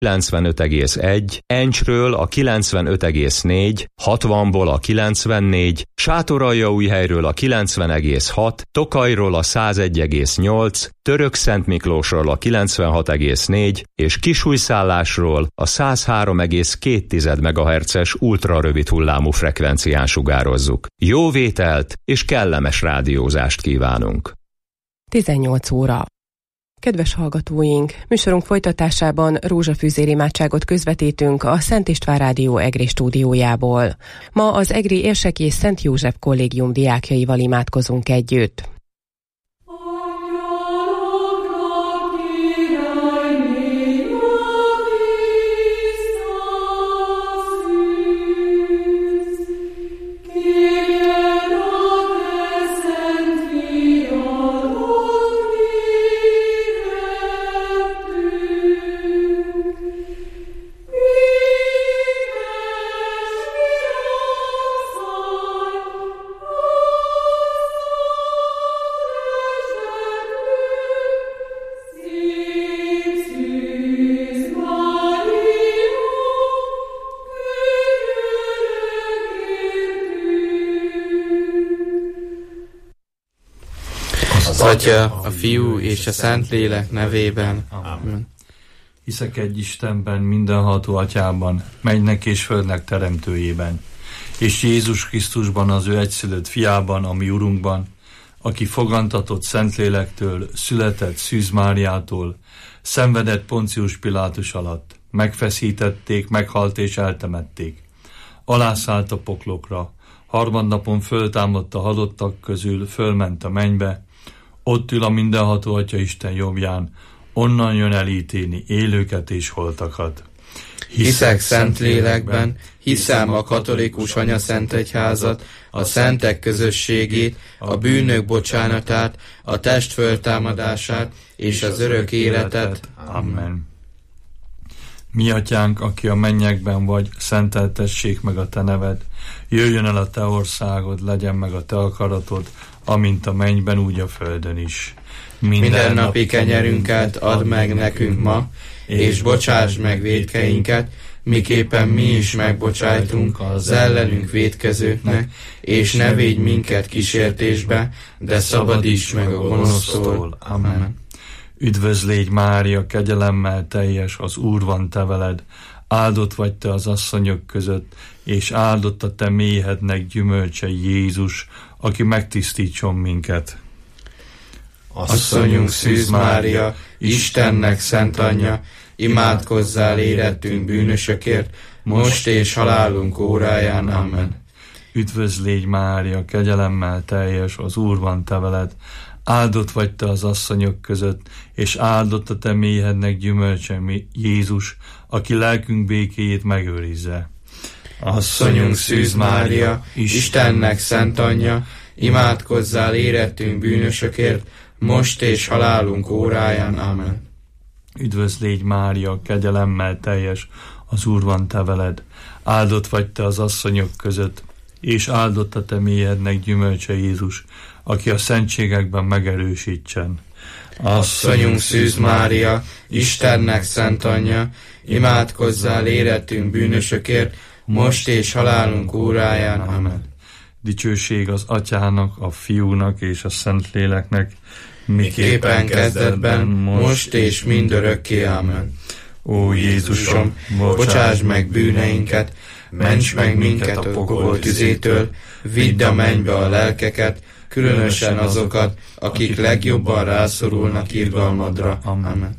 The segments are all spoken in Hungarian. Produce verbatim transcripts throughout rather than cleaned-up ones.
kilencvenöt egész egy, Encsről a kilencvenöt egész négy, hatvanból a kilencvennégy, Sátoraljaújhelyről a kilencven egész hat, Tokajról a száz egy egész nyolc, Törökszentmiklósról a kilencvenhat egész négy és Kisújszállásról a száz három egész két megahertzes ultrarövid hullámú frekvencián sugározzuk. Jó vételt és kellemes rádiózást kívánunk! tizennyolc óra. Kedves hallgatóink, műsorunk folytatásában rózsafűzér imádságot közvetítünk a Szent István Rádió Egri stúdiójából. Ma az Egri Érseki és Szent József kollégium diákjaival imádkozunk együtt. Az Atya, a Fiú és a Szentlélek nevében. Amen. Hiszek egy Istenben, mindenható Atyában, mennynek és földnek teremtőjében, és Jézus Krisztusban, az ő egyszülött fiában, a mi Urunkban, aki fogantatott Szentlélektől, született Szűz Máriától, szenvedett Poncius Pilátus alatt, megfeszítették, meghalt és eltemették. Alászállt a poklokra, harmadnapon föltámadt a halottak közül, fölment a mennybe, ott ül a mindenható Atya Isten jobbján, onnan jön elítélni élőket és holtakat. Hiszek Szentlélekben, hiszem a katolikus anyaszentegyházat, a szentek közösségét, a bűnök bocsánatát, a test föltámadását és az örök életet. Amen. Mi Atyánk, aki a mennyekben vagy, szenteltessék meg a te neved, jöjjön el a te országod, legyen meg a te akaratod, amint a mennyben, úgy a földön is. Minden, Minden napi kenyerünket add meg nekünk ma, és bocsáss meg vétkeinket, miképpen mi is megbocsájtunk az ellenünk vétkezőknek, és ne védj minket kísértésbe, de szabadíts meg a gonosztól. Amen. Üdvözl légy Mária, kegyelemmel teljes, az Úr van te veled, áldott vagy te az asszonyok között, és áldott a te méhednek gyümölcse Jézus, aki megtisztítson minket. Asszonyunk Szűz Mária, Istennek szent anyja, imádkozzál érettünk bűnösökért, most és halálunk óráján. Amen. Üdvözl légy Mária, kegyelemmel teljes, az Úr van te veled, áldott vagy te az asszonyok között, és áldott a te méhednek gyümölcse Jézus, aki lelkünk békéjét megőrizze. Asszonyunk Szűz Mária, Istennek szent anyja, imádkozzál érettünk bűnösökért, most és halálunk óráján. Amen. Üdvözl légy Mária, kegyelemmel teljes, az Úr van te veled, áldott vagy te az asszonyok között, és áldott a te méhednek gyümölcse Jézus, aki a szentségekben megerősítsen. Asszonyunk Szűz Mária, Istennek szent anyja, imádkozzál érettünk bűnösökért, most és halálunk óráján. Amen. Dicsőség az Atyának, a Fiúnak és a Szentléleknek, miképpen kezdetben, most és mindörökké. Amen. Ó Jézusom, bocsáss meg bűneinket, ments meg minket a pokol tüzétől, vidd a mennybe a lelkeket, különösen azokat, akik legjobban rászorulnak irgalmadra. Amen.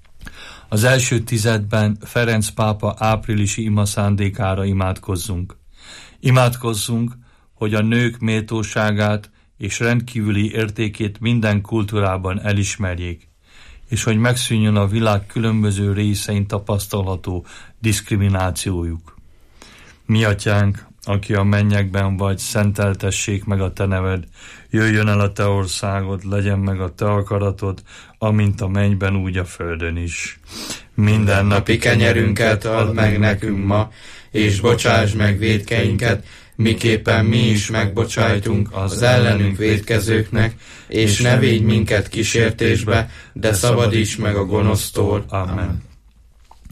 Az első tizedben Ferenc pápa áprilisi ima szándékára imádkozzunk. Imádkozzunk, hogy a nők méltóságát és rendkívüli értékét minden kultúrában elismerjék, és hogy megszűnjön a világ különböző részein tapasztalható diszkriminációjuk. Mi Atyánk, aki a mennyekben vagy, szenteltessék meg a te neved, jöjjön el a te országod, legyen meg a te akaratod, amint a mennyben, úgy a földön is. Minden napi kenyerünket add meg nekünk ma, és bocsáss meg vétkeinket, miképpen mi is megbocsájtunk az ellenünk vétkezőknek, és ne védj minket kísértésbe, de szabadíts meg a gonosztól. Amen.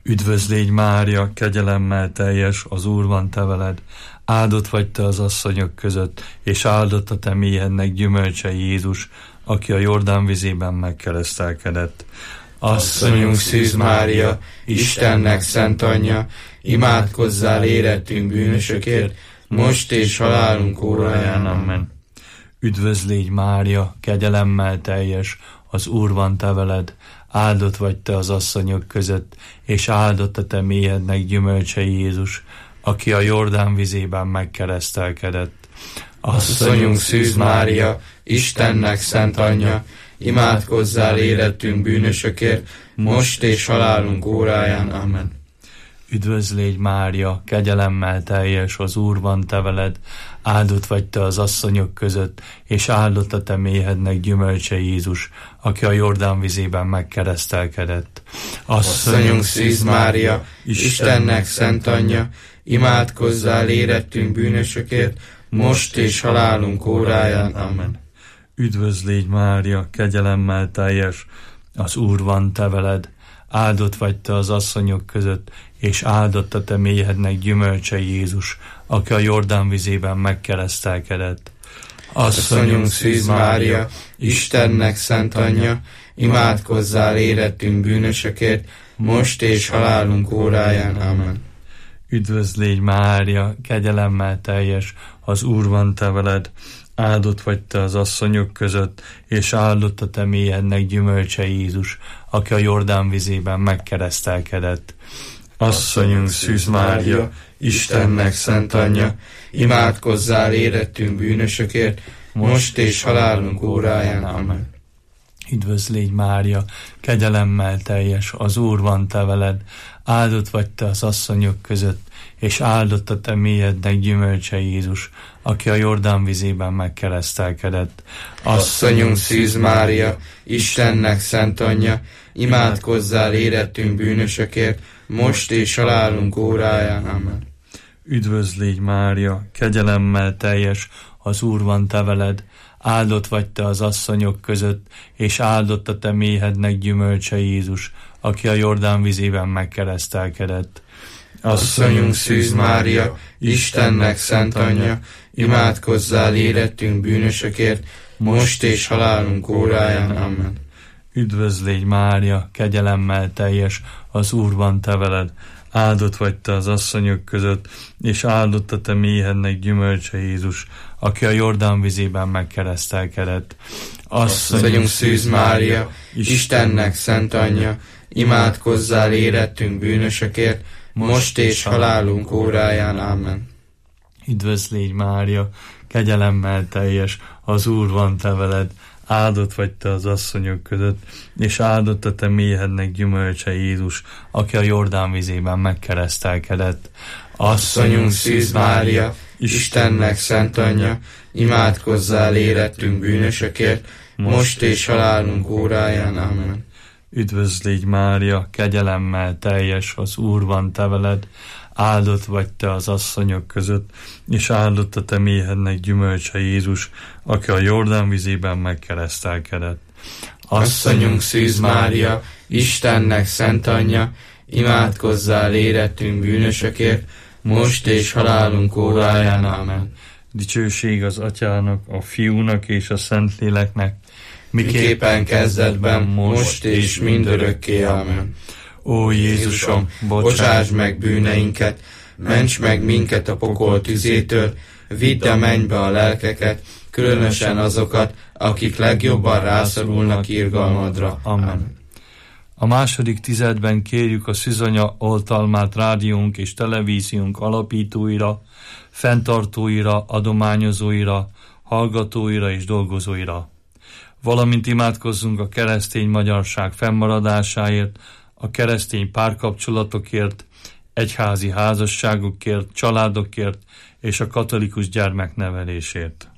Üdvözl légy Mária, kegyelemmel teljes, az Úr van te veled. Áldott vagy te az asszonyok között, és áldott a te méhednek gyümölcse Jézus, aki a Jordán vizében megkeresztelkedett. Asszonyunk Szűz Mária, Istennek szent anyja, imádkozzál érettünk bűnösökért, most és halálunk óráján. Amen. Üdvözl légy Mária, kegyelemmel teljes, az Úr van te veled. Áldott vagy te az asszonyok között, és áldott a te méhednek gyümölcse Jézus, aki a Jordán vizében megkeresztelkedett. Asszonyunk Szűz Mária, Istennek szent anyja, imádkozzál érettünk bűnösökért, most és halálunk óráján. Amen. Üdvözl légy Mária, kegyelemmel teljes, az Úr van te veled. Áldott vagy te az asszonyok között, és áldott a te méhednek gyümölcse Jézus, aki a Jordán vizében megkeresztelkedett. Asszonyunk Szűz Mária, Istennek szent anyja, imádkozzál érettünk bűnösökért, most és halálunk óráján. Amen. Üdvözl légy Mária, kegyelemmel teljes, az Úr van te veled. Áldott vagy te az asszonyok között, és áldott a te méhednek gyümölcse Jézus, aki a Jordán vizében megkeresztelkedett. Asszonyunk Szűz Mária, Istennek szent anyja, imádkozzál érettünk bűnösökért, most és halálunk óráján. Amen. Üdvözl légy Mária, kegyelemmel teljes, az Úr van te veled. Áldott vagy te az asszonyok között, és áldott a te méhednek gyümölcse Jézus, aki a Jordán vizében megkeresztelkedett. Asszonyunk Szűz Mária, Istennek szent anyja, imádkozzál érettünk bűnösökért, most és halálunk óráján. Amen. Üdvözl légy Mária, kegyelemmel teljes, az Úr van te veled. Áldott vagy te az asszonyok között, és áldott a te méhednek gyümölcse Jézus, aki a Jordán vizében megkeresztelkedett. Asszonyunk Szűz Mária, Istennek szent anyja, imádkozzál érettünk bűnösökért, most és halálunk óráján. Amen. Üdvözl légy Mária, kegyelemmel teljes, az Úr van te veled. Áldott vagy te az asszonyok között, és áldott a te méhednek gyümölcse Jézus, aki a Jordán vizében megkeresztelkedett. Asszonyunk Szűz Mária, Istennek szent anyja, imádkozzál érettünk bűnösökért, most és halálunk óráján. Amen. Üdvözl légy Mária, kegyelemmel teljes, az Úr van te veled. Áldott vagy te az asszonyok között, és áldott a te méhednek gyümölcse Jézus, aki a Jordán vizében megkeresztelkedett. Asszonyunk Szűz Mária, Istennek szent anyja, imádkozzál érettünk bűnösökért, most és halálunk óráján. Amen. Üdvözl légy Mária, kegyelemmel teljes, az Úr van te veled. Áldott vagy te az asszonyok között, és áldott a te méhednek gyümölcse Jézus, aki a Jordán vizében megkeresztelkedett. Asszonyunk Szűz Mária, Istennek szent anyja, imádkozzál érettünk bűnösökért, most és halálunk óráján. Amen. Üdvözl légy Mária, kegyelemmel teljes, az Úr van te veled. Áldott vagy te az asszonyok között, és áldott a te méhednek gyümölcse Jézus, aki a Jordán vizében megkeresztelkedett. Asszonyunk Szűz Mária, Istennek szent anyja, imádkozzál érettünk bűnösökért, most és halálunk óráján. Amen. Dicsőség az Atyának, a Fiúnak és a Szentléleknek, miképpen kezdetben, most és mindörökké. Amen. Ó Jézusom, bocsáss meg bűneinket, ments meg minket a pokol tüzétől, vidd a mennybe a lelkeket, különösen azokat, akik legjobban rászorulnak irgalmadra. Amen. A második tizedben kérjük a Szűzanya oltalmát rádiónk és televíziónk alapítóira, fenntartóira, adományozóira, hallgatóira és dolgozóira. Valamint imádkozzunk a keresztény magyarság fennmaradásáért, a keresztény párkapcsolatokért, egyházi házasságokért, családokért és a katolikus gyermeknevelésért.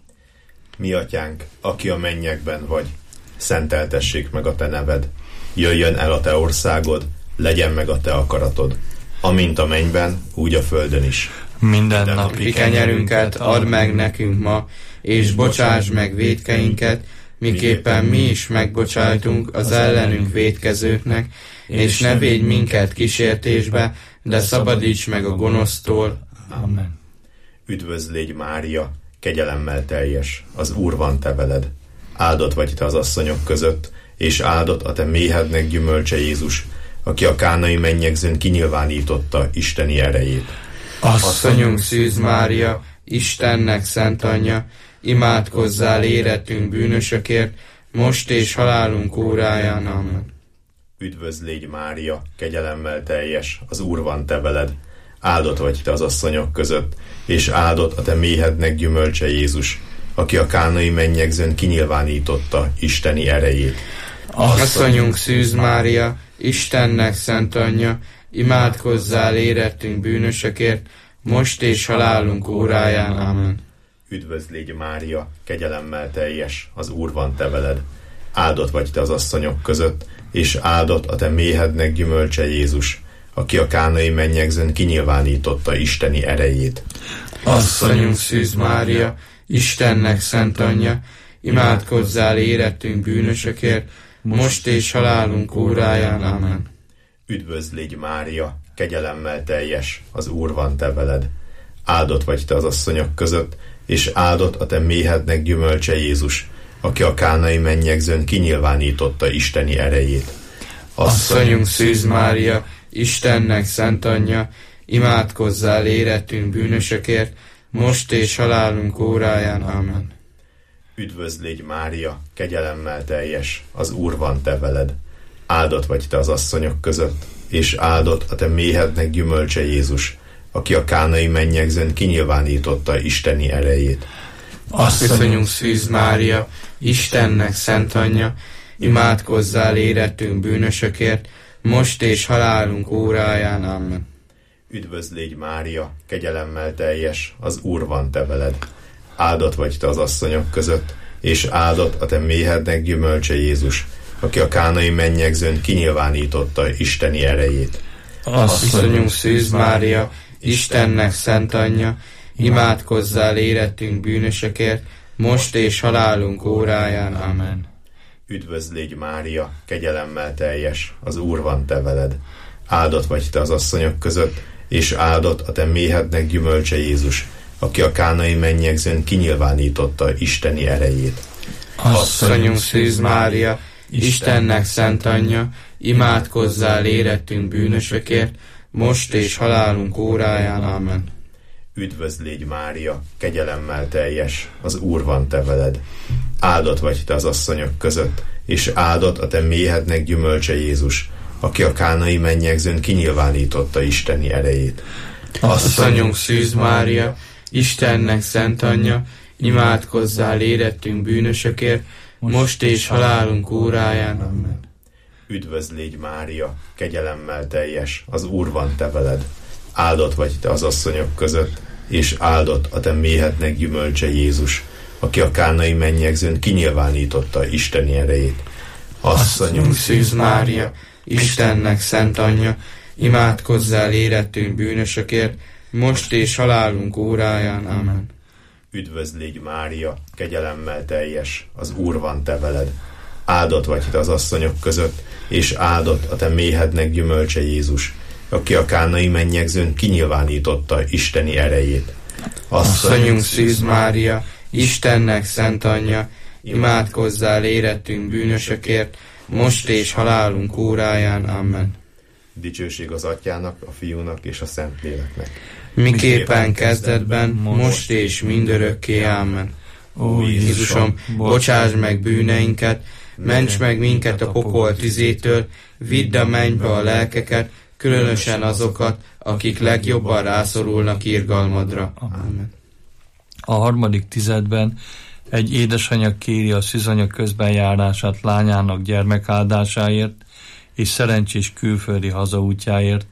Mi atyánk, aki a mennyekben vagy, szenteltessék meg a te neved, jöjjön el a te országod, legyen meg a te akaratod, amint a mennyben, úgy a földön is. Minden napi kenyerünket add meg nekünk ma, és bocsáss meg vétkeinket, miképpen mi is megbocsájtunk az ellenünk vétkezőknek, és ne védj minket kísértésbe, de szabadíts meg a gonosztól. Amen. Üdvözl légy, Mária, kegyelemmel teljes, az Úr van te veled. Áldott vagy te az asszonyok között, és áldott a te méhednek gyümölcse Jézus, aki a kánai mennyegzőn kinyilvánította isteni erejét. Asszonyunk Szűz Mária, Istennek szent anyja, imádkozzál érettünk bűnösökért, most és halálunk óráján. Amen. Üdvözl légy, Mária, kegyelemmel teljes, az Úr van te veled. Áldott vagy te az asszonyok között, és áldott a te méhednek gyümölcse Jézus, aki a kánai mennyegzőn kinyilvánította isteni erejét. Asszonyunk Szűz Mária, Istennek szent anyja, imádkozzál érettünk bűnösökért, most és halálunk óráján. Amen. Üdvözl légy, Mária, kegyelemmel teljes, az Úr van te veled. Áldott vagy te az asszonyok között, és áldott a te méhednek gyümölcse Jézus, aki a kánai mennyegzőn kinyilvánította isteni erejét. Asszonyunk Szűz Mária, Istennek szent anyja, imádkozzál érettünk bűnösökért, most és halálunk óráján. Amen. Üdvözl légy, Mária, kegyelemmel teljes, az Úr van te veled. Áldott vagy te az asszonyok között, és áldott a te méhednek gyümölcse Jézus, aki a kánai mennyegzőn kinyilvánította isteni erejét. Asszonyunk Szűz Mária, Istennek szent anyja, imádkozzál érettünk bűnösökért, most és halálunk óráján. Amen. Üdvözl légy, Mária, kegyelemmel teljes, az Úr van te veled. Áldott vagy te az asszonyok között, és áldott a te méhednek gyümölcse Jézus, aki a kánai mennyegzőn kinyilvánította isteni erejét. Asszonyunk Szűz Mária, Istennek szent anyja, imádkozzál érettünk bűnösökért, most és halálunk óráján. Amen. Üdvözl légy, Mária, kegyelemmel teljes, az Úr van te veled. Áldott vagy te az asszonyok között, és áldott a te méhednek gyümölcse Jézus, aki a kánai mennyegzőn kinyilvánította isteni erejét. Asszonyunk Szűz Mária, Istennek szent anyja, imádkozzál érettünk bűnösökért, most és halálunk óráján. Amen. Üdvözl légy, Mária, kegyelemmel teljes, az Úr van te veled. Áldott vagy te az asszonyok között, és áldott a te méhednek gyümölcse Jézus, aki a kánai mennyegzőn kinyilvánította isteni erejét. Asszonyunk Szűz Mária, Istennek szent anyja, imádkozzál érettünk bűnösökért, most és halálunk óráján. Amen. Üdvözl légy, Mária, kegyelemmel teljes, az Úr van te veled. Áldott vagy te az asszonyok között, és áldott a te méhednek gyümölcse Jézus, aki a kánai mennyegzőn kinyilvánította isteni erejét. Asszonyunk Szűz Mária, Istennek szent anyja, imádkozzál érettünk bűnösökért, most és halálunk óráján. Amen. Üdvözl légy, Mária, kegyelemmel teljes, az Úr van te veled. Áldott vagy te az asszonyok között, és áldott a te méhednek gyümölcse Jézus, aki a kánai mennyegzőn kinyilvánította isteni erejét. Asszonyunk Szűz Mária, Istennek szent anyja, imádkozzál érettünk bűnösökért, most és halálunk óráján. Amen. Üdvözl légy, Mária, kegyelemmel teljes, az Úr van te veled. Áldott vagy te az asszonyok között, és áldott a te méhednek gyümölcse Jézus, aki a kánai mennyegzőn kinyilvánította isteni erejét. Asszonyunk Szűz Mária, Istennek szent anyja, imádkozzál érettünk bűnösökért, most és halálunk óráján. Amen. Dicsőség az Atyának, a Fiúnak és a Szentléleknek. Miképpen kezdetben, most és mindörökké. Amen. Ó Jézusom, bocsáss meg bűneinket, ments meg minket a pokol tüzétől, vidd a mennybe a lelkeket, különösen azokat, akik legjobban rászorulnak irgalmadra. Amen. A harmadik tizedben egy édesanyja kéri a szűzanya közbenjárását lányának gyermekáldásáért és szerencsés külföldi hazaútjáért.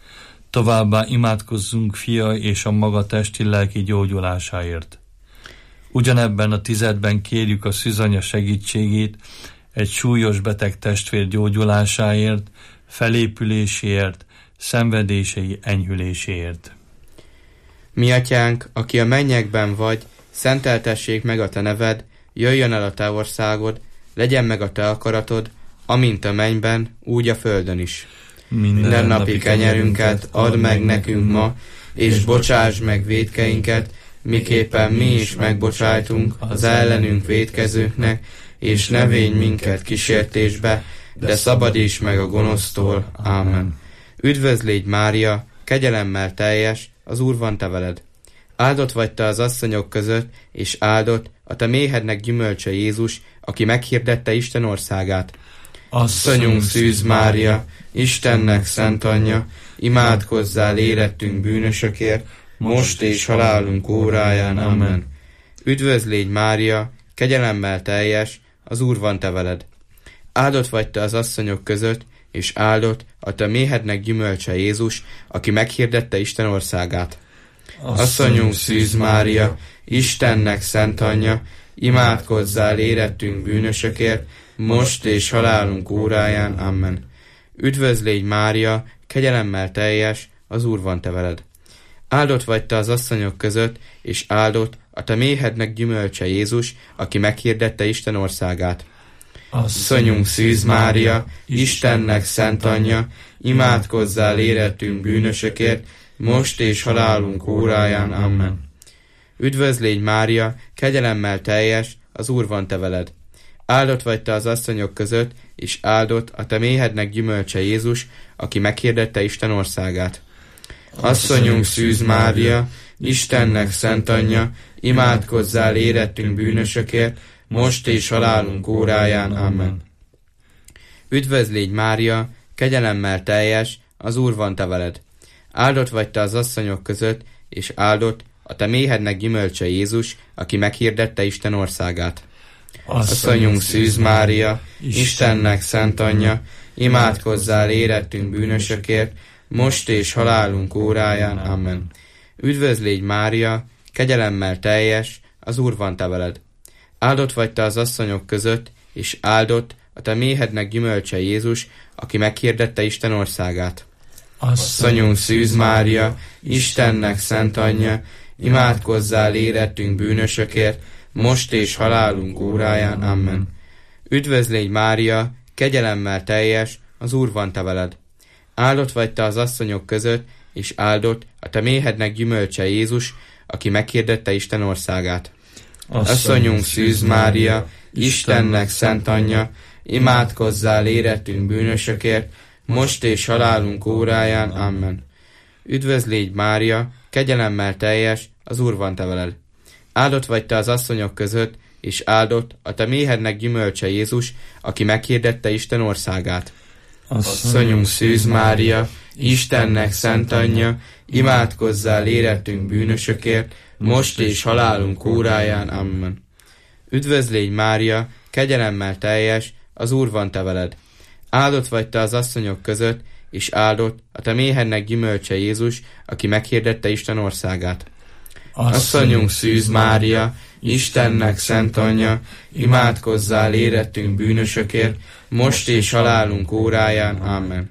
Továbbá imádkozzunk fia és a maga testi-lelki gyógyulásáért. Ugyanebben a tizedben kérjük a szűzanya segítségét egy súlyos beteg testvér gyógyulásáért, felépüléséért, szenvedései enyhüléséért. Mi atyánk, aki a mennyekben vagy, szenteltessék meg a te neved, jöjjön el a te országod, legyen meg a te akaratod, amint a mennyben, úgy a földön is. Minden, Minden napi kenyerünket add meg nekünk ma, és bocsásd meg vétkeinket, miképpen mi is megbocsájtunk az ellenünk vétkezőknek, és ne védj minket kísértésbe, de szabadíts meg a gonosztól. Ámen. Üdvözl légy, Mária, kegyelemmel teljes, az Úr van te veled. Áldott vagy te az asszonyok között, és áldott a te méhednek gyümölcse Jézus, aki meghirdette Isten országát. Asszonyunk szűz Mária, Istennek szent anyja, imádkozzál érettünk bűnösökért, most és halálunk óráján. Amen. Üdvözl légy, Mária, kegyelemmel teljes, az Úr van te veled. Áldott vagy te az asszonyok között, és áldott a te méhednek gyümölcse Jézus, aki meghirdette Isten országát. Asszonyunk szűz Mária, Istennek szent anyja, imádkozzál érettünk bűnösökért, most és halálunk óráján. Amen. Üdvözl légy, Mária, kegyelemmel teljes, az Úr van te veled. Áldott vagy te az asszonyok között, és áldott a te méhednek gyümölcse Jézus, aki meghirdette Isten országát. Asszonyunk szűz Mária, Istennek szent anyja, imádkozzál érettünk bűnösökért, most és halálunk óráján. Amen. Üdvözl légy, Mária, kegyelemmel teljes, az Úr van te veled. Áldott vagy te az asszonyok között, és áldott a te méhednek gyümölcse Jézus, aki meghirdette Isten országát. Asszonyunk szűz Mária, Istennek szent anyja, imádkozzál érettünk bűnösökért, most és halálunk óráján. Amen. Üdvözl légy, Mária, kegyelemmel teljes, az Úr van te veled. Áldott vagy te az asszonyok között, és áldott a te méhednek gyümölcse Jézus, aki meghirdette Isten országát. Asszonyunk szűz Mária, Istennek szent anyja, imádkozzál érettünk bűnösökért, most és halálunk óráján. Amen. Üdvözl légy, Mária, kegyelemmel teljes, az Úr van te veled. Áldott vagy te az asszonyok között, és áldott a te méhednek gyümölcse Jézus, aki meghirdette Isten országát. Asszonyunk szűz Mária, Istennek szent anyja, imádkozzál érettünk bűnösökért, most és halálunk óráján. Amen. Üdvözl légy, Mária, kegyelemmel teljes, az Úr van te veled. Áldott vagy te az asszonyok között, és áldott a te méhednek gyümölcse Jézus, aki meghirdette Isten országát. Asszonyunk szűz Mária, Istennek szent anyja, imádkozzál érettünk bűnösökért, most és halálunk óráján. Amen. Üdvözl légy, Mária, kegyelemmel teljes, az Úr van te veled. Áldott vagy te az asszonyok között, és áldott a te méhednek gyümölcse Jézus, aki meghirdette Isten országát. Asszonyunk szűz Mária, Istennek szent anyja, imádkozzál érettünk bűnösökért, most és halálunk óráján. Amen. Üdvözl légy, Mária, kegyelemmel teljes, az Úr van te veled. Áldott vagy te az asszonyok között, és áldott a te méhednek gyümölcse Jézus, aki meghirdette Isten országát. Asszonyunk szűz Mária, Istennek szent anyja, imádkozzál érettünk bűnösökért, most és halálunk óráján. Amen.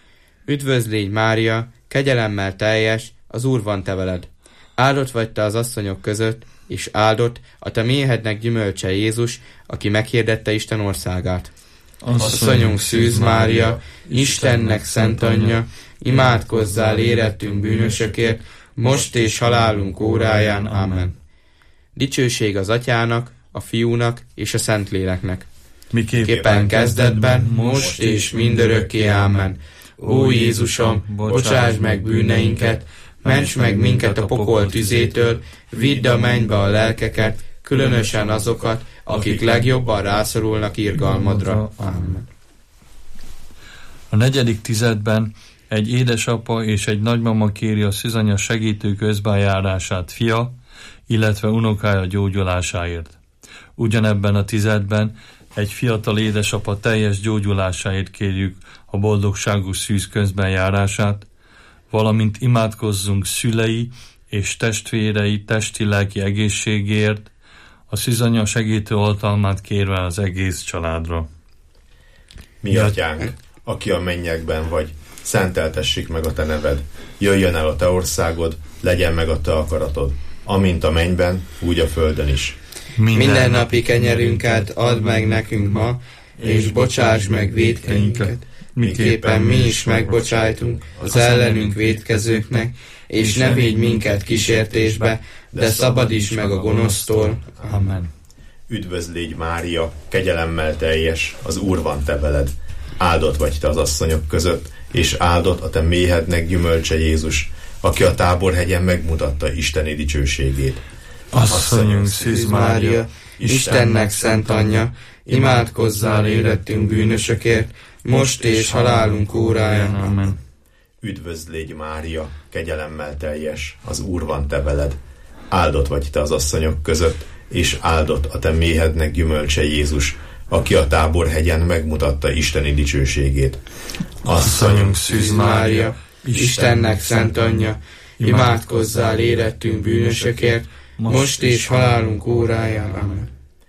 Üdvözl légy, Mária, kegyelemmel teljes, az Úr van te veled. Áldott vagy te az asszonyok között, és áldott a te méhednek gyümölcse Jézus, aki meghirdette Isten országát. Asszonyunk szűz Mária, Istennek szent anyja, imádkozzál érettünk bűnösökért, most és halálunk óráján. Amen. Dicsőség az Atyának, a Fiúnak és a Szentléleknek. Miképpen kezdetben, most és mindörökké. Amen. Ó Jézusom, bocsáss meg bűneinket, ments meg minket a pokol tüzétől, vidd a mennybe a lelkeket, különösen azokat, akik legjobban rászorulnak irgalmadra. Amen. A negyedik tizedben egy édesapa és egy nagymama kéri a szűzanya segítő közbenjárását fia, illetve unokája gyógyulásáért. Ugyanebben a tizedben egy fiatal édesapa teljes gyógyulásáért kérjük a boldogságos szűz közbenjárását, valamint imádkozzunk szülei és testvérei testi-lelki egészségért, a szűzanya segítő oltalmát kérve az egész családra. Mi atyánk, aki a mennyekben vagy, szenteltessék meg a te neved, jöjjön el a te országod, legyen meg a te akaratod, amint a mennyben, úgy a földön is. Minden napi kenyerünket add meg nekünk ma, és bocsáss meg vétkeinket, miképpen mi is megbocsájtunk az ellenünk vétkezőknek, és ne védj minket kísértésbe, de szabadíts meg a gonosztól. Amen. Üdvözl légy Mária, kegyelemmel teljes, az Úr van te veled. Áldott vagy te az asszonyok között, és áldott a te méhednek gyümölcse Jézus, aki a Táborhegyen megmutatta Isteni dicsőségét. Asszonyunk Szűz Mária, Istennek szent anyja, imádkozzál érettünk bűnösökért, most és halálunk óráján. Amen. Üdvözl légy Mária, kegyelemmel teljes, az Úr van te veled. Áldott vagy te az asszonyok között, és áldott a te méhednek gyümölcse Jézus, aki a Táborhegyen megmutatta Isteni dicsőségét. Asszonyunk Szűz Mária, Istennek szent anyja, imádkozzál érettünk bűnösökért, most és halálunk óráján. Amen.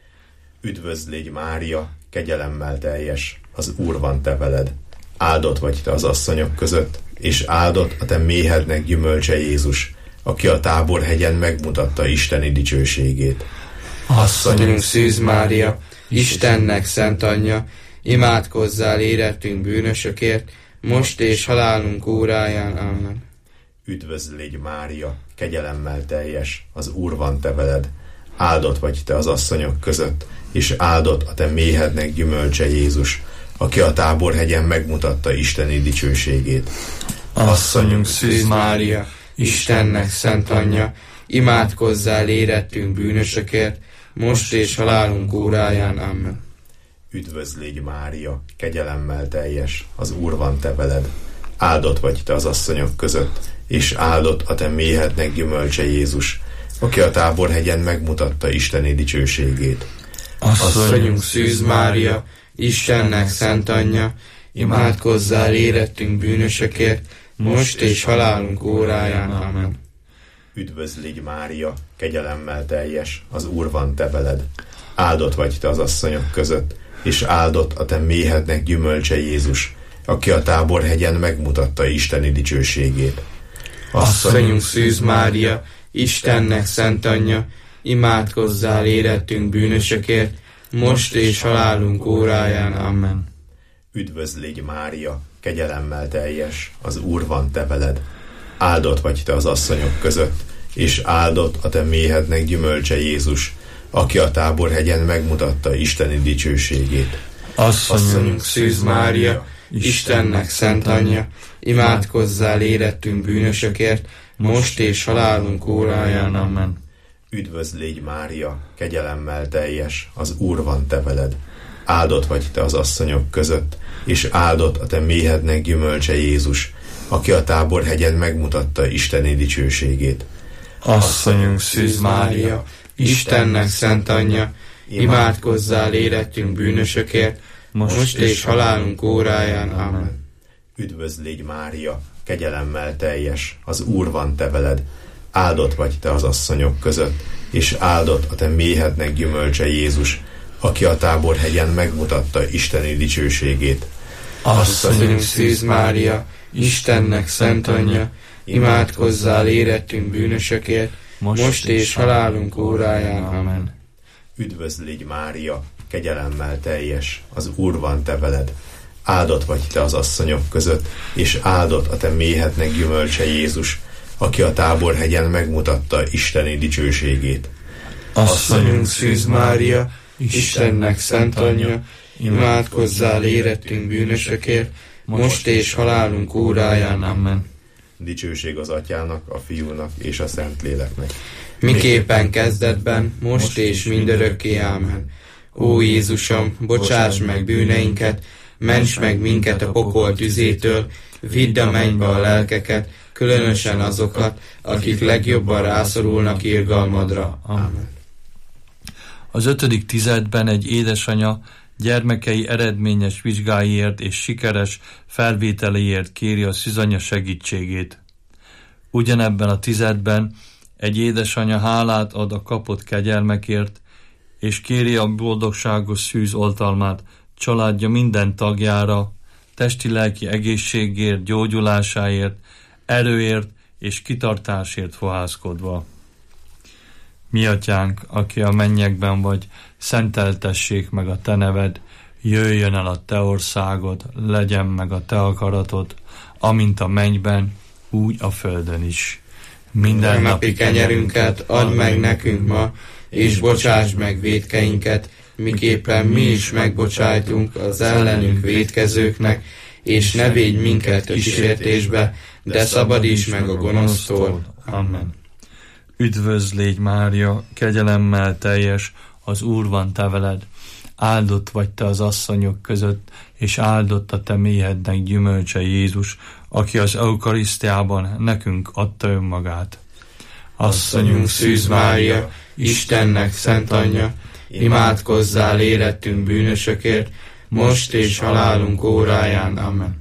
Üdvözl légy Mária, kegyelemmel teljes, az Úr van te veled. Áldott vagy te az asszonyok között, és áldott a te méhednek gyümölcse Jézus, aki a Táborhegyen megmutatta Isteni dicsőségét. Asszonyunk Szűz Mária, Istennek szent anyja, imádkozzál érettünk bűnösökért, most és halálunk óráján. Amen. Üdvözl légy Mária, kegyelemmel teljes, az Úr van te veled. Áldott vagy te az asszonyok között, és áldott a te méhednek gyümölcse Jézus, aki a Táborhegyen megmutatta Isteni dicsőségét. Asszonyunk Szűz Mária, Istennek szent anyja, imádkozzál érettünk bűnösökért, most és halálunk óráján. Amen. Üdvözl légy Mária, kegyelemmel teljes, az Úr van te veled. Áldott vagy te az asszonyok között, és áldott a te méhednek gyümölcse Jézus, aki a Táborhegyen megmutatta Isteni dicsőségét. Asszonyunk Szűz Mária, Istennek szent anyja, imádkozzál érettünk bűnösökért, most és halálunk óráján. Amen. Üdvözl légy Mária, kegyelemmel teljes, az Úr van te veled. Áldott vagy te az asszonyok között, és áldott a te méhednek gyümölcse Jézus, aki a Táborhegyen megmutatta Isteni dicsőségét. Asszonyunk Szűz Mária, Istennek szent anyja, imádkozzál érettünk bűnösökért, most és halálunk óráján. Amen. Üdvözl légy Mária, kegyelemmel teljes, az Úr van te veled. Áldott vagy te az asszonyok között, és áldott a te méhednek gyümölcse Jézus, aki a Táborhegyen megmutatta Isteni dicsőségét. Asszonyunk Szűz Mária, Istennek szent anyja, imádkozzál érettünk bűnösökért, most és halálunk óráján. Amen. Üdvözl légy Mária, kegyelemmel teljes, az Úr van te veled. Áldott vagy te az asszonyok között, és áldott a te méhednek gyümölcse Jézus, aki a Táborhegyen megmutatta Isteni dicsőségét. Asszonyunk Szűz Mária, Istennek szent anyja, imádkozzál érettünk bűnösökért, most és halálunk óráján. Amen. Üdvözl légy Mária, kegyelemmel teljes, az Úr van te veled. Áldott vagy te az asszonyok között, és áldott a te méhednek gyümölcse Jézus, aki a Táborhegyen megmutatta Isteni dicsőségét. Asszonyunk Szűz Mária, Istennek szent anyja, imádkozzál érettünk bűnösökért, most és halálunk óráján. Amen. Üdvözl légy Mária, kegyelemmel teljes, az Úr van te veled. Áldott vagy te az asszonyok között, és áldott a te méhednek gyümölcse Jézus, aki a Táborhegyen megmutatta Isteni dicsőségét. Asszonyunk Szűz Mária, Istennek szent anyja, imádkozzál érettünk bűnösökért, most és halálunk óráján. Amen. Dicsőség az Atyának, a Fiúnak és a Szentléleknek. Miképpen kezdetben, most és mindörökké. Ámen. Ó Jézusom, bocsáss meg bűneinket, ments meg minket a pokol tüzétől, vidd a mennybe a lelkeket, különösen azokat, akik legjobban rászorulnak irgalmadra. Amen. Az ötödik tizedben egy édesanya gyermekei eredményes vizsgáiért és sikeres felvételeiért kéri a szűzanya segítségét. Ugyanebben a tizedben egy édesanya hálát ad a kapott kegyelmekért, és kéri a boldogságos szűz oltalmát családja minden tagjára, testi-lelki egészségért, gyógyulásáért, erőért és kitartásért fohászkodva. Mi atyánk, aki a mennyekben vagy, szenteltessék meg a te neved, jöjjön el a te országod, legyen meg a te akaratod, amint a mennyben, úgy a földön is. Minden napi kenyerünket add meg nekünk ma, és bocsáss meg vétkeinket, miképpen mi is megbocsájtunk az ellenünk vétkezőknek, és ne védj minket kísértésbe, de szabadíts meg a gonosztól. Amen. Üdvözl légy Mária, kegyelemmel teljes, az Úr van te veled, áldott vagy te az asszonyok között, és áldott a te méhednek gyümölcse Jézus, aki az eukarisztiában nekünk adta önmagát. Asszonyunk Szűz Mária, Istennek szent anyja, imádkozzál érettünk bűnösökért, most és halálunk óráján. Amen.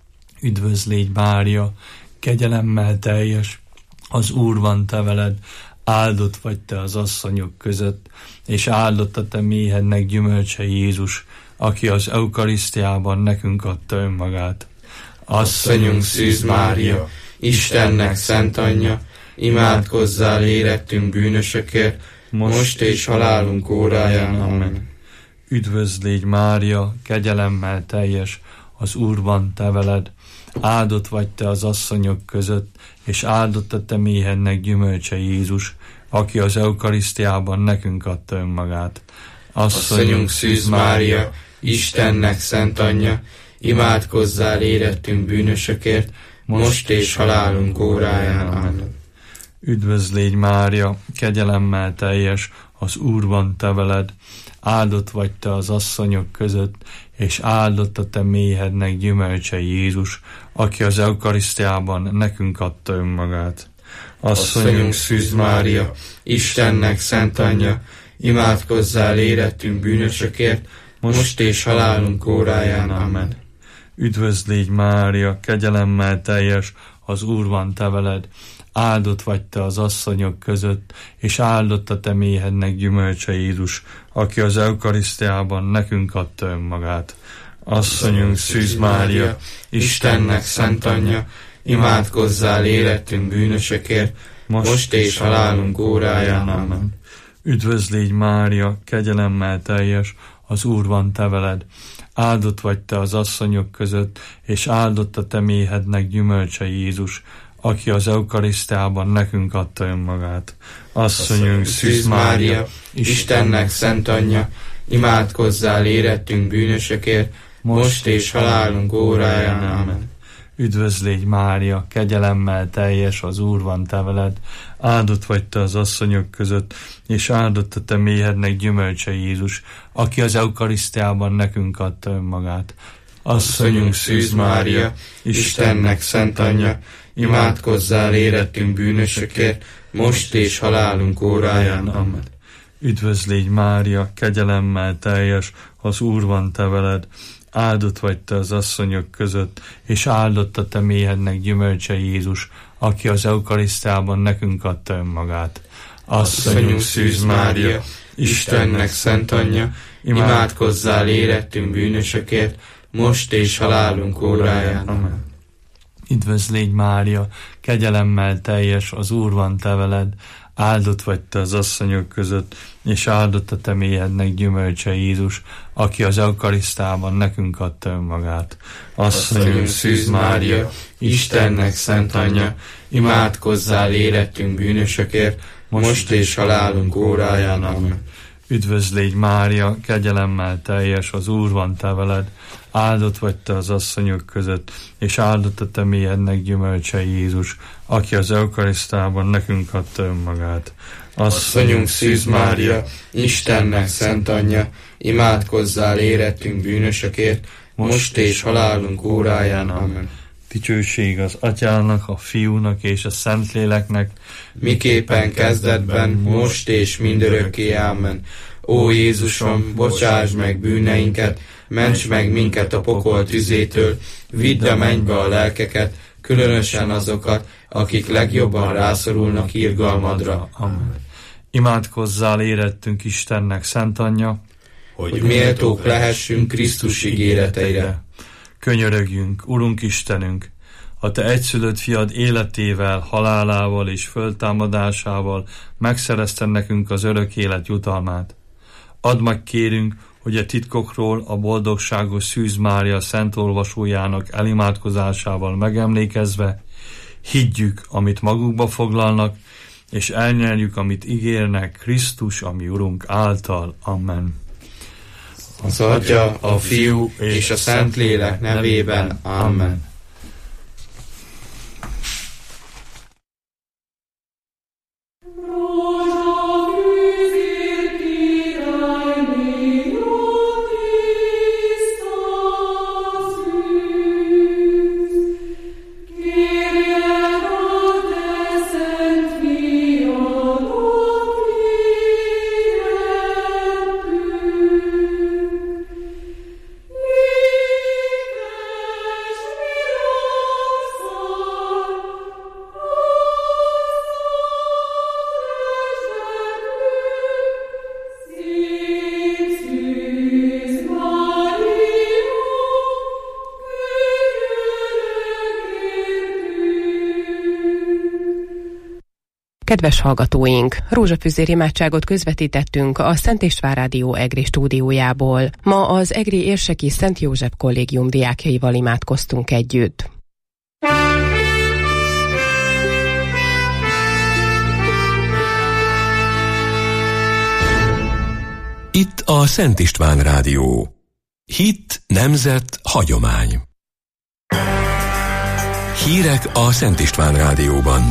Üdvözl légy Mária, kegyelemmel teljes, az Úr van te veled, áldott vagy te az asszonyok között, és áldott a te méhednek gyümölcse Jézus, aki az eukarisztiában nekünk adta önmagát. Asszonyunk Szűz Mária, Istennek szent anyja, imádkozzál érettünk bűnösökért, most és halálunk óráján. Amen. Üdvözl légy Mária, kegyelemmel teljes, az Úr van te veled, áldott vagy te az asszonyok között, és áldott a te méhednek gyümölcse Jézus, aki az eukarisztiában nekünk adta önmagát. Asszonyunk Szűz Mária, Istennek szent anyja, imádkozzál érettünk bűnösökért, most és halálunk óráján. Amen. Üdvözl légy Mária, kegyelemmel teljes, az Úr van te veled, áldott vagy te az asszonyok között, és áldott a te méhednek gyümölcse Jézus, aki az eukarisztiában nekünk adta önmagát. Asszonyunk Szűz Mária, Istennek szent anyja, imádkozzál érettünk bűnösökért, most és halálunk óráján. Amen. Üdvözl légy Mária, kegyelemmel teljes, az Úr van te veled, áldott vagy te az asszonyok között, és áldott a te méhednek gyümölcse Jézus, aki az eukarisztiában nekünk adta önmagát. Asszonyunk Szűz Mária, Istennek szent anyja, imádkozzál érettünk bűnösökért, most és halálunk óráján. Amen. Üdvözl légy Mária, kegyelemmel teljes, az Úr van te veled, áldott vagy te az asszonyok között, és áldott a te méhednek gyümölcse Jézus, aki az eukarisztiában nekünk adta önmagát. Asszonyunk Szűz Mária, Istennek szent anyja, imádkozzál érettünk bűnösökért, most és halálunk óráján. Amen. Üdvözl légy Mária, kegyelemmel teljes, az Úr van te veled, áldott vagy te az asszonyok között, és áldott a te méhednek gyümölcse Jézus, aki az eukarisztiában nekünk adta önmagát. Asszonyunk Szűz Mária, Istennek szent anyja, imádkozzál érettünk bűnösökért, most és halálunk óráján. Amen. Üdvözl légy Mária, kegyelemmel teljes, az Úr van te veled, áldott vagy te az asszonyok között, és áldott a te méhednek gyümölcse Jézus, aki az eukarisztiában nekünk adta önmagát. Asszonyunk Szűz Mária, Istennek szent anyja, imádkozzál érettünk bűnösökért, most és halálunk óráján. Amen. Üdvözl légy Mária, kegyelemmel teljes, az Úr van te veled, áldott vagy te az asszonyok között, és áldott a te méhednek gyümölcse Jézus, aki az eukarisztiában nekünk adta önmagát. Asszonyunk Szűz Mária, Istennek szent anyja, imádkozzál érettünk bűnösökért, most és halálunk óráján. Amen. Üdvözl légy Mária, kegyelemmel teljes, az Úr van te veled, áldott vagy te az asszonyok között, és áldott a te méhednek gyümölcse Jézus, aki az eukarisztiában nekünk adta önmagát. Asszonyunk Szűz Mária, Istennek szent anyja, imádkozzál érettünk bűnösökért, most és halálunk óráján. Amen. Dicsőség az Atyának, a Fiúnak és a Szentléleknek, miképpen kezdetben, most és mindörökké. Amen. Ó Jézusom, bocsáss meg bűneinket, ments meg minket a pokol tüzétől, vidd a mennybe a lelkeket, különösen azokat, akik legjobban rászorulnak irgalmadra. Amen. Imádkozzál érettünk Istennek szent anyja, hogy, hogy méltók lehessünk Krisztus ígéreteire. Könyörögjünk, Urunk Istenünk, a te egyszülött fiad életével, halálával és föltámadásával megszerezted nekünk az örök élet jutalmát. Add meg, kérünk, hogy a titkokról a boldogságos Szűz Mária Szent Olvasójának elimádkozásával megemlékezve higgyük, amit magukba foglalnak, és elnyerjük, amit ígérnek Krisztus, ami Urunk által. Amen. Az Atya, a Fiú és a Szentlélek nevében. Amen. Kedves hallgatóink, rózsafüzér imádságot közvetítettünk a Szent István Rádió Egri stúdiójából. Ma az Egri Érseki Szent József Kollégium diákjaival imádkoztunk együtt. Itt a Szent István Rádió. Hit, nemzet, hagyomány. Hírek a Szent István Rádióban.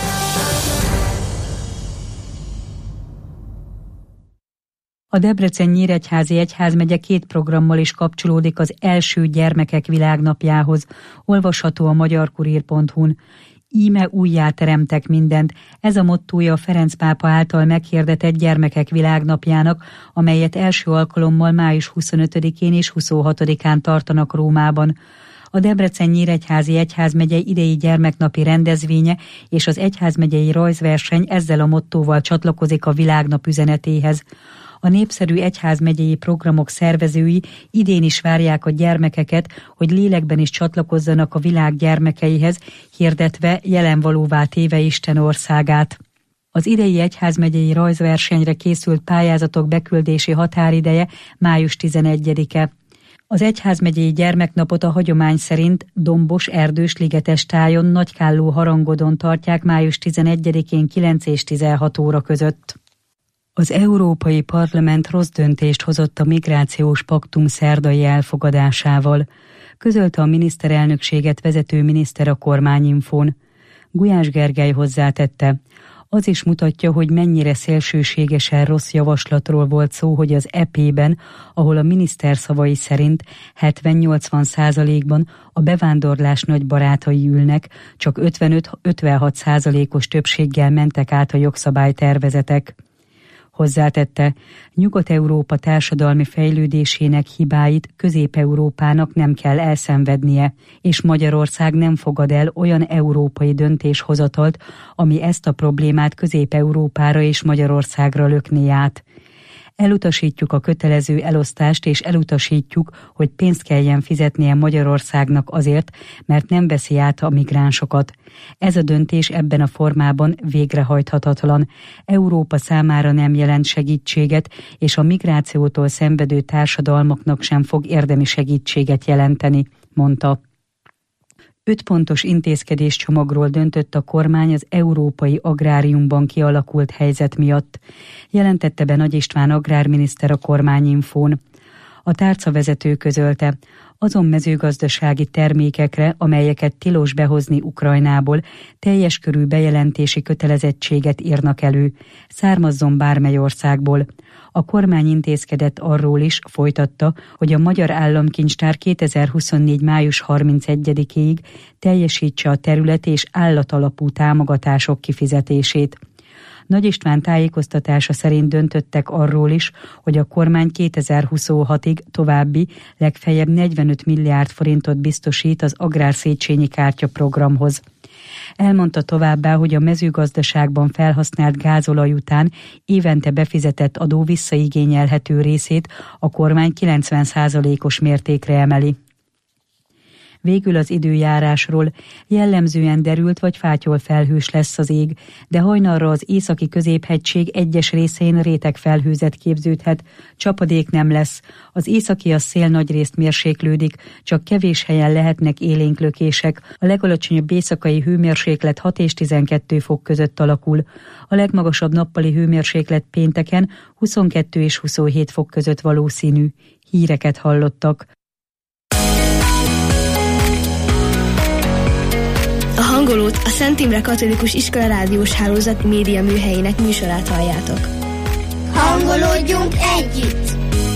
A Debrecen-Nyíregyházi Egyházmegye két programmal is kapcsolódik az első gyermekek világnapjához, olvasható a magyarkurír pont hu-n. Íme újjáteremtek mindent, ez a mottója a Ferenc pápa által meghirdetett gyermekek világnapjának, amelyet első alkalommal május huszonötödikén és huszonhatodikán tartanak Rómában. A Debrecen-Nyíregyházi Egyházmegye idei gyermeknapi rendezvénye és az egyházmegyei rajzverseny ezzel a mottóval csatlakozik a világnap üzenetéhez. A népszerű egyházmegyei programok szervezői idén is várják a gyermekeket, hogy lélekben is csatlakozzanak a világ gyermekeihez, hirdetve jelenvalóvá téve Isten országát. Az idei egyházmegyei rajzversenyre készült pályázatok beküldési határideje május tizenegyedike. Az egyházmegyei gyermeknapot a hagyomány szerint Dombos, Erdős, Ligetes tájon, Nagykálló Harangodon tartják május tizenegyedikén kilenc és tizenhat óra között. Az Európai Parlament rossz döntést hozott a migrációs paktum szerdai elfogadásával, közölte a miniszterelnökséget vezető miniszter a Kormányinfón. Gulyás Gergely hozzátette, az is mutatja, hogy mennyire szélsőségesen rossz javaslatról volt szó, hogy az é pében, ahol a miniszter szavai szerint hetven-nyolcvan százalékban a bevándorlás nagy barátai ülnek, csak ötvenöt-ötvenhat százalékos többséggel mentek át a jogszabálytervezetek. Hozzátette, Nyugat-Európa társadalmi fejlődésének hibáit Közép-Európának nem kell elszenvednie, és Magyarország nem fogad el olyan európai döntéshozatalt, ami ezt a problémát Közép-Európára és Magyarországra lökné át. Elutasítjuk a kötelező elosztást, és elutasítjuk, hogy pénzt kelljen fizetnie Magyarországnak azért, mert nem veszi át a migránsokat. Ez a döntés ebben a formában végrehajthatatlan. Európa számára nem jelent segítséget, és a migrációtól szenvedő társadalmaknak sem fog érdemi segítséget jelenteni, mondta. Öt pontos intézkedéscsomagról döntött a kormány az európai agráriumban kialakult helyzet miatt, jelentette be Nagy István agrárminiszter a Kormányinfón. A tárcavezető közölte, azon mezőgazdasági termékekre, amelyeket tilos behozni Ukrajnából, teljes körű bejelentési kötelezettséget írnak elő, származzon bármely országból. A kormány intézkedett arról is, folytatta, hogy a Magyar Államkincstár kétezer-huszonnégy. május harmincegyedikéig teljesítse a terület és állatalapú támogatások kifizetését. Nagy István tájékoztatása szerint döntöttek arról is, hogy a kormány kétezer-huszonhatig további legfeljebb negyvenöt milliárd forintot biztosít az Agrár Széchenyi Kártya programhoz. Elmondta továbbá, hogy a mezőgazdaságban felhasznált gázolaj után évente befizetett adó visszaigényelhető részét a kormány kilencven százalékos mértékre emeli. Végül az időjárásról. Jellemzően derült vagy fátyol felhős lesz az ég, de hajnalra az északi középhegység egyes részein rétegfelhőzet képződhet, csapadék nem lesz. Az északi a szél nagyrészt mérséklődik, csak kevés helyen lehetnek élénklökések. A legalacsonyabb éjszakai hőmérséklet hat és tizenkettő fok között alakul. A legmagasabb nappali hőmérséklet pénteken huszonkettő és huszonhét fok között valószínű. Híreket hallottak. A Hangolót, a Szent Imre Katolikus Iskola rádiós hálózat média műhelyének műsorát halljátok. Hangolódjunk együtt!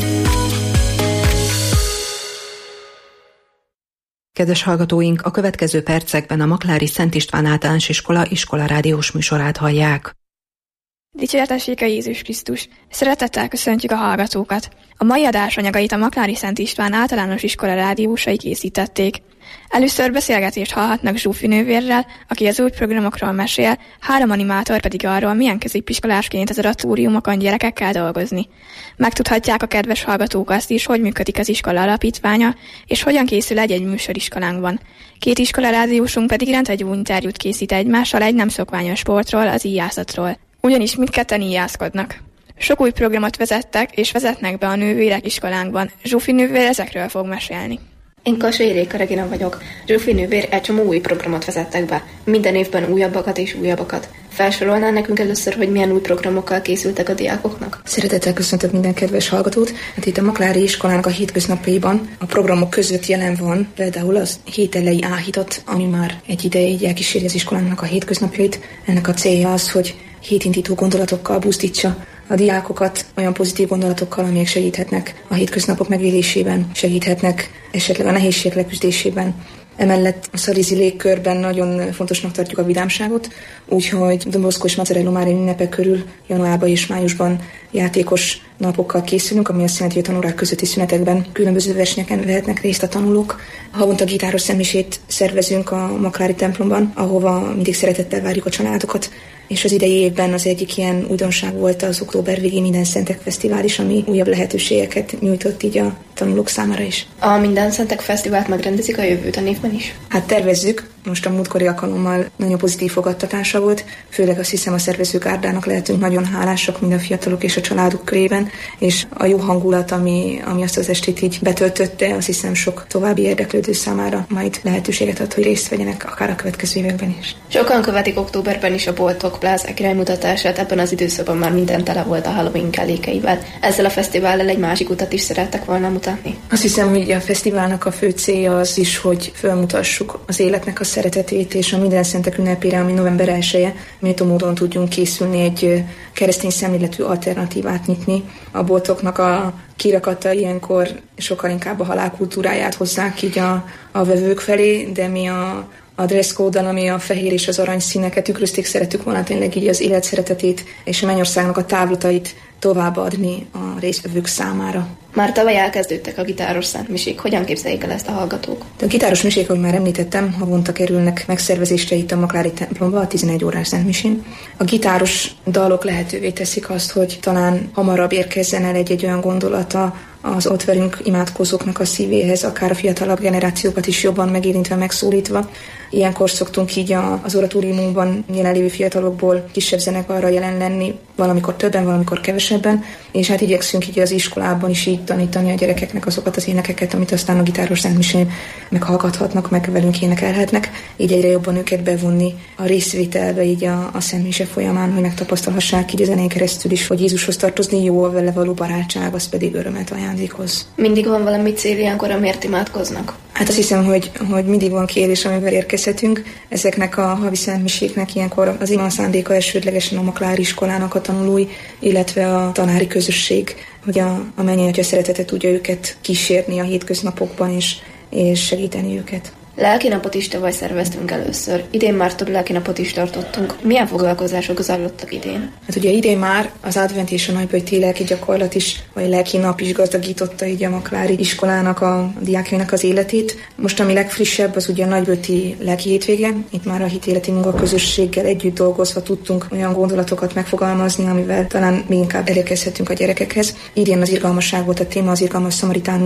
Kedves hallgatóink, a következő percekben a Maklári Szent István Általános Iskola iskola rádiós műsorát hallják. Dicséretessék a Jézus Krisztus! Szeretettel köszöntjük a hallgatókat! A mai adás anyagait a Maklári Szent István Általános Iskola rádiósai készítették. Először beszélgetést hallhatnak Zsófi nővérrel, aki az új programokról mesél, három animátor pedig arról, milyen középiskolásként az oratóriumokon gyerekekkel dolgozni. Megtudhatják a kedves hallgatók azt is, hogy működik az iskola alapítványa, és hogyan készül egy-egy műsoriskolánkban. Két iskola rádiósunk pedig rendhagyó interjút készít egymással egy nem szokványos sportról, az íjászatról. Ugyanis mindketten íjászkodnak. Sok új programot vezettek és vezetnek be a nővérek iskolánkban. Zsófi nővér ezekről fog mesélni. Én Kassai Réka Regina vagyok. Zsófi nővér egy csomó új programot vezettek be. Minden évben újabbakat és újabbakat. Felsorolnál nekünk először, hogy milyen új programokkal készültek a diákoknak? Szeretettel köszöntök minden kedves hallgatót. Hát itt a Maklári iskolának a hétköznapjaiban a programok között jelen van például az hét elejé áhítat, ami már egy ideje így elkíséri az iskolának a hétköznapjait. Ennek a célja az, hogy hétindító gondolatokkal buzdítsa a diákokat olyan pozitív gondolatokkal, amelyek segíthetnek a hétköznapok megélésében, segíthetnek esetleg a nehézségek leküzdésében. Emellett a szarizi légkörben nagyon fontosnak tartjuk a vidámságot, úgyhogy Don Bosco és Mazzarello Mária ünnepek körül januárban és májusban játékos napokkal készülünk, ami azt jelenti, hogy a tanórák közötti szünetekben különböző versenyeken vehetnek részt a tanulók. Havonta gitáros szentmisét szervezünk a Maklári templomban, ahova mindig szeretettel várjuk a családokat, és az idei évben az egyik ilyen újdonság volt az október végi Minden Szentek Fesztivál is, ami újabb lehetőségeket nyújtott így a tanulók számára is. A Minden Szentek Fesztivált megrendezik a jövő tanévben is? Hát tervezzük. Most a múltkori alkalommal nagyon pozitív fogadtatása volt, főleg azt hiszem a szervezőgárdának lehetünk nagyon hálásak mind a fiatalok és a családok körében, és a jó hangulat, ami, ami azt az estét így betöltötte, azt hiszem sok további érdeklődő számára majd lehetőséget ad, hogy részt vegyenek akár a következő években is. Sokan követik októberben is a boltok plázák iránymutatását, ebben az időszakban már minden tele volt a Halloween kellékeivel. Ezzel a fesztivállal egy másik utat is szerettek volna mutatni. Azt hiszem, hogy a fesztiválnak a fő célja az is, hogy felmutassuk az életnek a szeretetét, és a Minden Szentek ünnepére, ami november elseje, méltó módon tudjunk készülni egy keresztény szemléletű alternatívát nyitni. A boltoknak a kirakata ilyenkor sokkal inkább a halálkultúráját hozzák így a, a vevők felé, de mi a A dress code-dal, ami a fehér és az arany színeket tükrözték, szerettük volna tényleg így az élet szeretetét és a mennyországnak a távlatait továbbadni a résztvevők számára. Már tavaly elkezdődtek a gitáros szentmisék. Hogyan képzeljék el ezt a hallgatók? A gitáros misék, ahogy már említettem, havonta kerülnek megszervezésre itt a Maklári templomba a tizenegy órás szentmisén. A gitáros dalok lehetővé teszik azt, hogy talán hamarabb érkezzen el egy-egy olyan gondolata az ott velünk imádkozóknak a szívéhez, akár a fiatalabb generációkat is jobban megérintve, megszólítva. Ilyenkor szoktunk így az oratóriumunkban jelenlévő fiatalokból kisebb zenekarra jelen lenni, valamikor többen, valamikor kevesebben, és hát igyekszünk így az iskolában is így tanítani a gyerekeknek azokat az énekeket, amit aztán a gitáros szentmisén meghallgathatnak, meg velünk énekelhetnek, így egyre jobban őket bevonni a részvételbe így a, a szentmise folyamán, hogy megtapasztalhassák így a zenén keresztül is, hogy Jézushoz tartozni jó, a vele való barátság, az pedig örömet ajándékoz. Mindig van valami cél ilyenkor, amiért imádkoznak? Hát azt hiszem, hogy, hogy mindig van kérés, amivel érkezhetünk. Ezeknek a havi szentmiséknek ilyenkor az ima szándéka elsődlegesen a Maklári iskolának a tanulói, illetve a tanári közösség, hogy a, a mennyei atya szeretete tudja őket kísérni a hétköznapokban és, és segíteni őket. Lelkinapot is tavaly szerveztünk először. Idén már több lelkinapot is tartottunk. Milyen foglalkozások zajlottak idén? Hát ugye idén már az advent és a nagyböjti lelki gyakorlat is, vagy lelki nap is gazdagította így a Maklári iskolának, a diákjainak az életét. Most ami legfrissebb, az ugye a nagyböjti lelki hétvége. Itt már a hitéleti munkaközösséggel együtt dolgozva tudtunk olyan gondolatokat megfogalmazni, amivel talán még inkább elérkezhetünk a gyerekekhez. Idén az irgalmasság volt a téma, az irgalmas szamaritánus. Több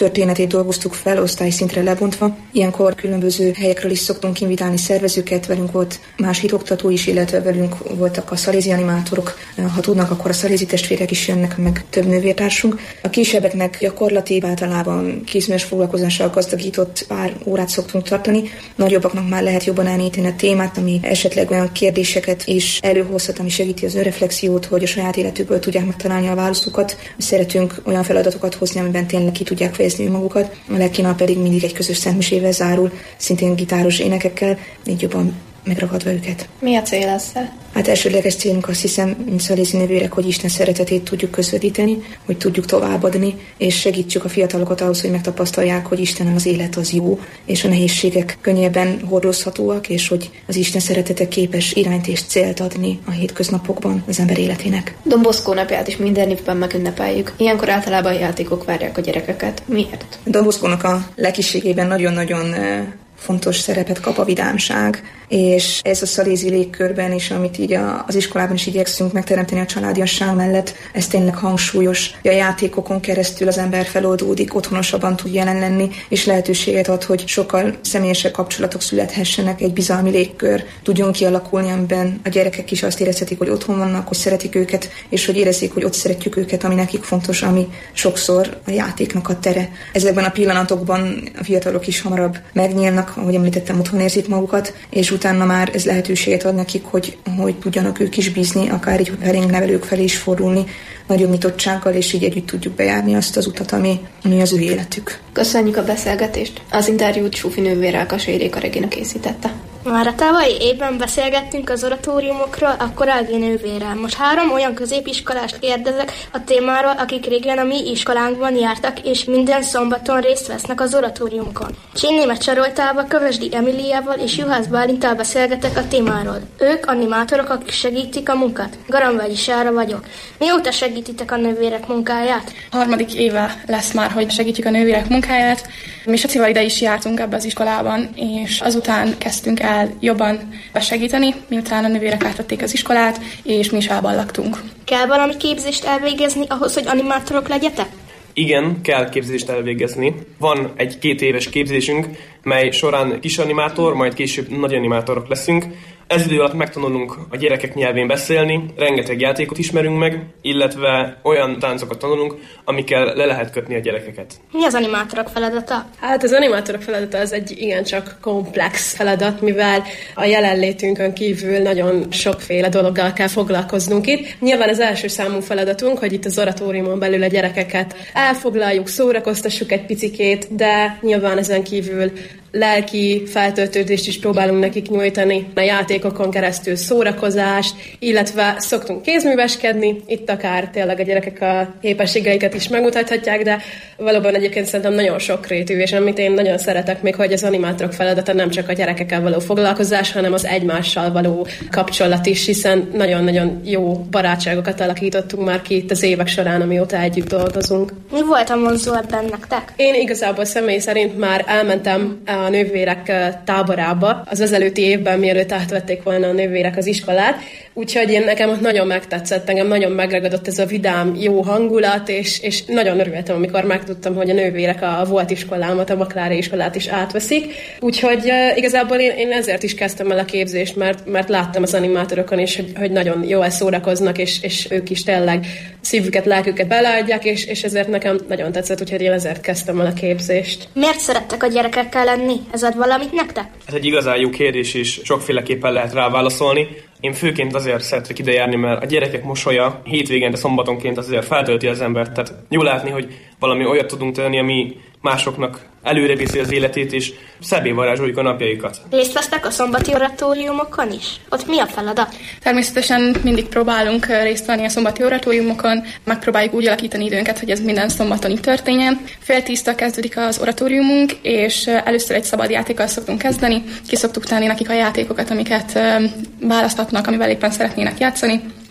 történetét dolgoztuk fel, osztályszintre lebontva. Ilyenkor különböző helyekről is szoktunk invitálni szervezőket, velünk volt más hitoktató is, illetve velünk voltak a szalézi animátorok. Ha tudnak, akkor a szalézi testvérek is jönnek, meg több nővértársunk. A kisebbeknek gyakorlati, általában kézműves foglalkozással gazdagított pár órát szoktunk tartani. Nagyobbaknak már lehet jobban elmélyíteni a témát, ami esetleg olyan kérdéseket is előhozhat, ami segíti az önreflexiót, hogy a saját életükből tudják megtalálni a válaszokat. Szeretünk olyan feladatokat hozni, amiben tényleg ki tudják fejezni magukat. A legkínál pedig mindig egy közös szentmisével zárul, szintén gitáros énekekkel, így jobban megragadva őket. Mi a cél ezzel? Hát elsődleges célunk, azt hiszem, mint szalézi nővérek, hogy Isten szeretetét tudjuk közvetíteni, hogy tudjuk továbbadni, és segítsük a fiatalokat ahhoz, hogy megtapasztalják, hogy Istenen az élet az jó, és a nehézségek könnyebben hordozhatóak, és hogy az Isten szeretete képes irányt és célt adni a hétköznapokban az ember életének. Don Bosco napját is minden évben megünnepeljük. Ilyenkor általában a játékok várják a gyerekeket. Miért? Don Boscónak a lelkiségében nagyon-nagyon fontos szerepet kap a vidámság, és ez a szalézi légkörben is, amit így a, az iskolában is igyekszünk megteremteni a családiasság mellett, ez tényleg hangsúlyos. A játékokon keresztül az ember feloldódik, otthonosabban tud jelen lenni, és lehetőséget ad, hogy sokkal személyesebb kapcsolatok születhessenek, egy bizalmi légkör tudjon kialakulni, amiben a gyerekek is azt érezhetik, hogy otthon vannak, hogy szeretik őket, és hogy érezzék, hogy ott szeretjük őket, ami nekik fontos, ami sokszor a játéknak a tere. Ezekben a pillanatokban a fiatalok is hamarabb megnyílnak, ahogy említettem, otthon érzik magukat, és utána már ez lehetőséget ad nekik, hogy, hogy tudjanak ők is bízni, akár így felénk nevelők felé is fordulni, nagyobb nyitottsággal, és így együtt tudjuk bejárni azt az utat, ami, ami az ő életük. Köszönjük a beszélgetést. Az interjút Sufi nővérrel Kaséréka Regina készítette. Már a tavalyi évben beszélgettünk az oratóriumokról, akkor Ági nővérrel. Most három olyan középiskolást kérdezek a témáról, akik régen a mi iskolánkban jártak, és minden szombaton részt vesznek az oratóriumokon. Csénémet Csaroltával, Kövesdi Emiliával és Juhász Bálintal beszélgetek a témáról. Ők animátorok, akik segítik a munkát. Garamvegyi Sára vagyok. Mióta segítitek a nővérek munkáját? Harmadik éve lesz már, hogy segítjük a nővérek munkáját. Mi Sacival ide is jártunk ebbe az iskolában, és azután kezdtünk el jobban besegíteni, miután a nővérek átvették az iskolát, és mi is elballagtunk. Kell valami képzést elvégezni ahhoz, hogy animátorok legyetek? Igen, kell képzést elvégezni. Van egy két éves képzésünk, mely során kis animátor, majd később nagy animátorok leszünk. Ez idő alatt megtanulunk a gyerekek nyelvén beszélni, rengeteg játékot ismerünk meg, illetve olyan táncokat tanulunk, amikkel le lehet kötni a gyerekeket. Mi az animátorok feladata? Hát az animátorok feladata az egy igencsak komplex feladat, mivel a jelenlétünkön kívül nagyon sokféle dologgal kell foglalkoznunk itt. Nyilván az első számú feladatunk, hogy itt az oratóriumon belül a gyerekeket elfoglaljuk, szórakoztassuk egy picikét, de nyilván ezen kívül lelki feltöltődést is próbálunk nekik nyújtani, a játékokon keresztül szórakozást, illetve szoktunk kézműveskedni, itt akár tényleg a gyerekek a képességeiket is megmutathatják, de valóban egyébként szerintem nagyon sokrétű, és amit én nagyon szeretek még, hogy az animátorok feladata nem csak a gyerekekkel való foglalkozás, hanem az egymással való kapcsolat is, hiszen nagyon-nagyon jó barátságokat alakítottunk már ki itt az évek során, amióta együtt dolgozunk. Mi volt a vonzó ebben nektek? Én igazából személy szerint már elmentem a nővérek táborába az ezelőtti évben, mielőtt átvették volna a nővérek az iskolát, úgyhogy én nekem ott nagyon megtetszett, engem nagyon megragadott ez a vidám, jó hangulat, és, és nagyon örültem, amikor megtudtam, hogy a nővérek a volt iskolámat, a Maklári iskolát is átveszik, úgyhogy uh, igazából én, én ezért is kezdtem el a képzést, mert, mert láttam az animátorokon is, hogy, hogy nagyon jól szórakoznak, és, és ők is tényleg szívüket, lelküket beleadják, és, és ezért nekem nagyon tetszett, úgyhogy én ezért kezdtem el a képzést. Miért szerettek a gyerekekkel lenni? Ez ad valamit nektek? Ez egy igazán jó kérdés, és sokféleképpen lehet rá válaszolni. Én főként azért szeretek ide járni, mert a gyerekek mosolya hétvégén, de szombatonként azért feltölti az embert. Tehát jó látni, hogy valami olyat tudunk tenni, ami másoknak előre viszi az életét, és szebbé varázsoljuk a napjaikat. Részt vesztek a szombati oratóriumokon is? Ott mi a feladat? Természetesen mindig próbálunk részt venni a szombati oratóriumokon, megpróbáljuk úgy alakítani időnket, hogy ez minden szombaton így történjen. Fél tíztől kezdődik az oratóriumunk, és először egy szabad játékkal szoktunk kezdeni. Ki szoktuk tenni nekik a játékokat, amiket választhatnak, amivel éppen szeretnének játszani.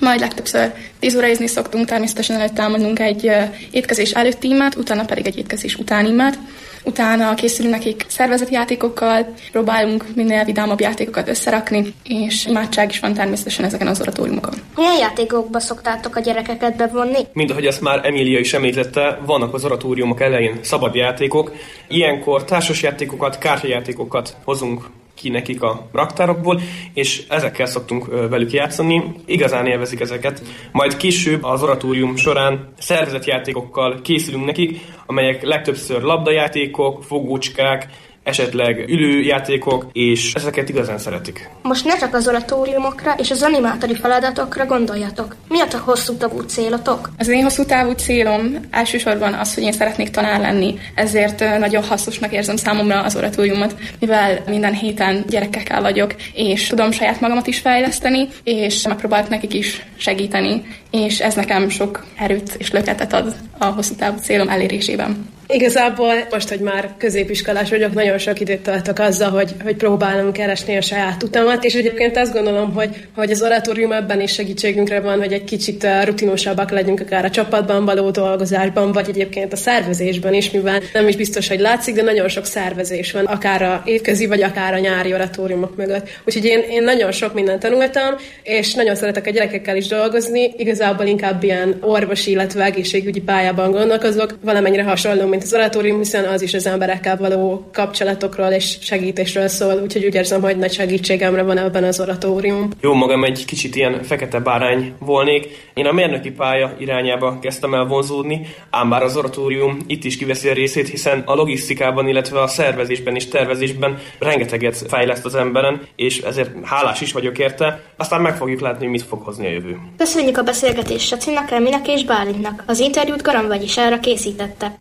majd legtöbbször tíz óráizni szoktunk, természetesen előtt elmondunk egy étkezés előtti imát, utána pedig egy étkezés utáni imát. Utána készülünk nekik szervezeti játékokkal, próbálunk minél vidámabb játékokat összerakni, és imádság is van természetesen ezeken az oratóriumokon. Milyen játékokba szoktátok a gyerekeket bevonni? Mint ahogy azt már Emília is említette, vannak az oratóriumok elején szabad játékok. Ilyenkor társasjátékokat, kártyajátékokat hozunk ki nekik a raktárokból, és ezekkel szoktunk velük játszani. Igazán élvezik ezeket. Majd később az oratórium során szervezetjátékokkal készülünk nekik, amelyek legtöbbször labdajátékok, fogócskák, esetleg ülőjátékok, és ezeket igazán szeretik. Most ne csak az oratóriumokra és az animátori feladatokra gondoljatok. Mi a hosszú távú célotok? Az én hosszú távú célom elsősorban az, hogy én szeretnék tanár lenni, ezért nagyon hasznosnak érzem számomra az oratóriumot, mivel minden héten gyerekekkel vagyok, és tudom saját magamat is fejleszteni, és megpróbálok nekik is segíteni, és ez nekem sok erőt és löketet ad a hosszú távú célom elérésében. Igazából most, hogy már középiskolás vagyok, nagyon sok időt töltök azzal, hogy, hogy próbálom keresni a saját utamat, és egyébként azt gondolom, hogy, hogy az oratórium ebben is segítségünkre van, hogy egy kicsit rutinosabbak legyünk akár a csapatban való dolgozásban, vagy egyébként a szervezésben is, mivel nem is biztos, hogy látszik, de nagyon sok szervezés van, akár a évközi, vagy akár a nyári oratóriumok mögött. Úgyhogy én, én nagyon sok mindent tanultam, és nagyon szeretek a gyerekekkel is dolgozni, igazából inkább ilyen orvosi, illetve egészségügyi pályában gondolkozok, valamennyire hasonló, mint az oratórium, hiszen az is az emberekkel való kapcsolatokról és segítésről szól, úgyhogy úgy érzem, hogy nagy segítségemre van ebben az oratórium. Jó, magam egy kicsit ilyen fekete bárány volnék. Én a mérnöki pálya irányába kezdtem el vonzódni, ám bár az oratórium itt is kiveszi a részét, hiszen a logisztikában, illetve a szervezésben és tervezésben rengeteget fejleszt az emberen, és ezért hálás is vagyok érte. Aztán meg fogjuk látni, hogy mit fog hozni a jövő. Köszönjük a beszélgetést Sacinak, Eminek és Bálintnak. Az interjút Garam Vegyisára készítette.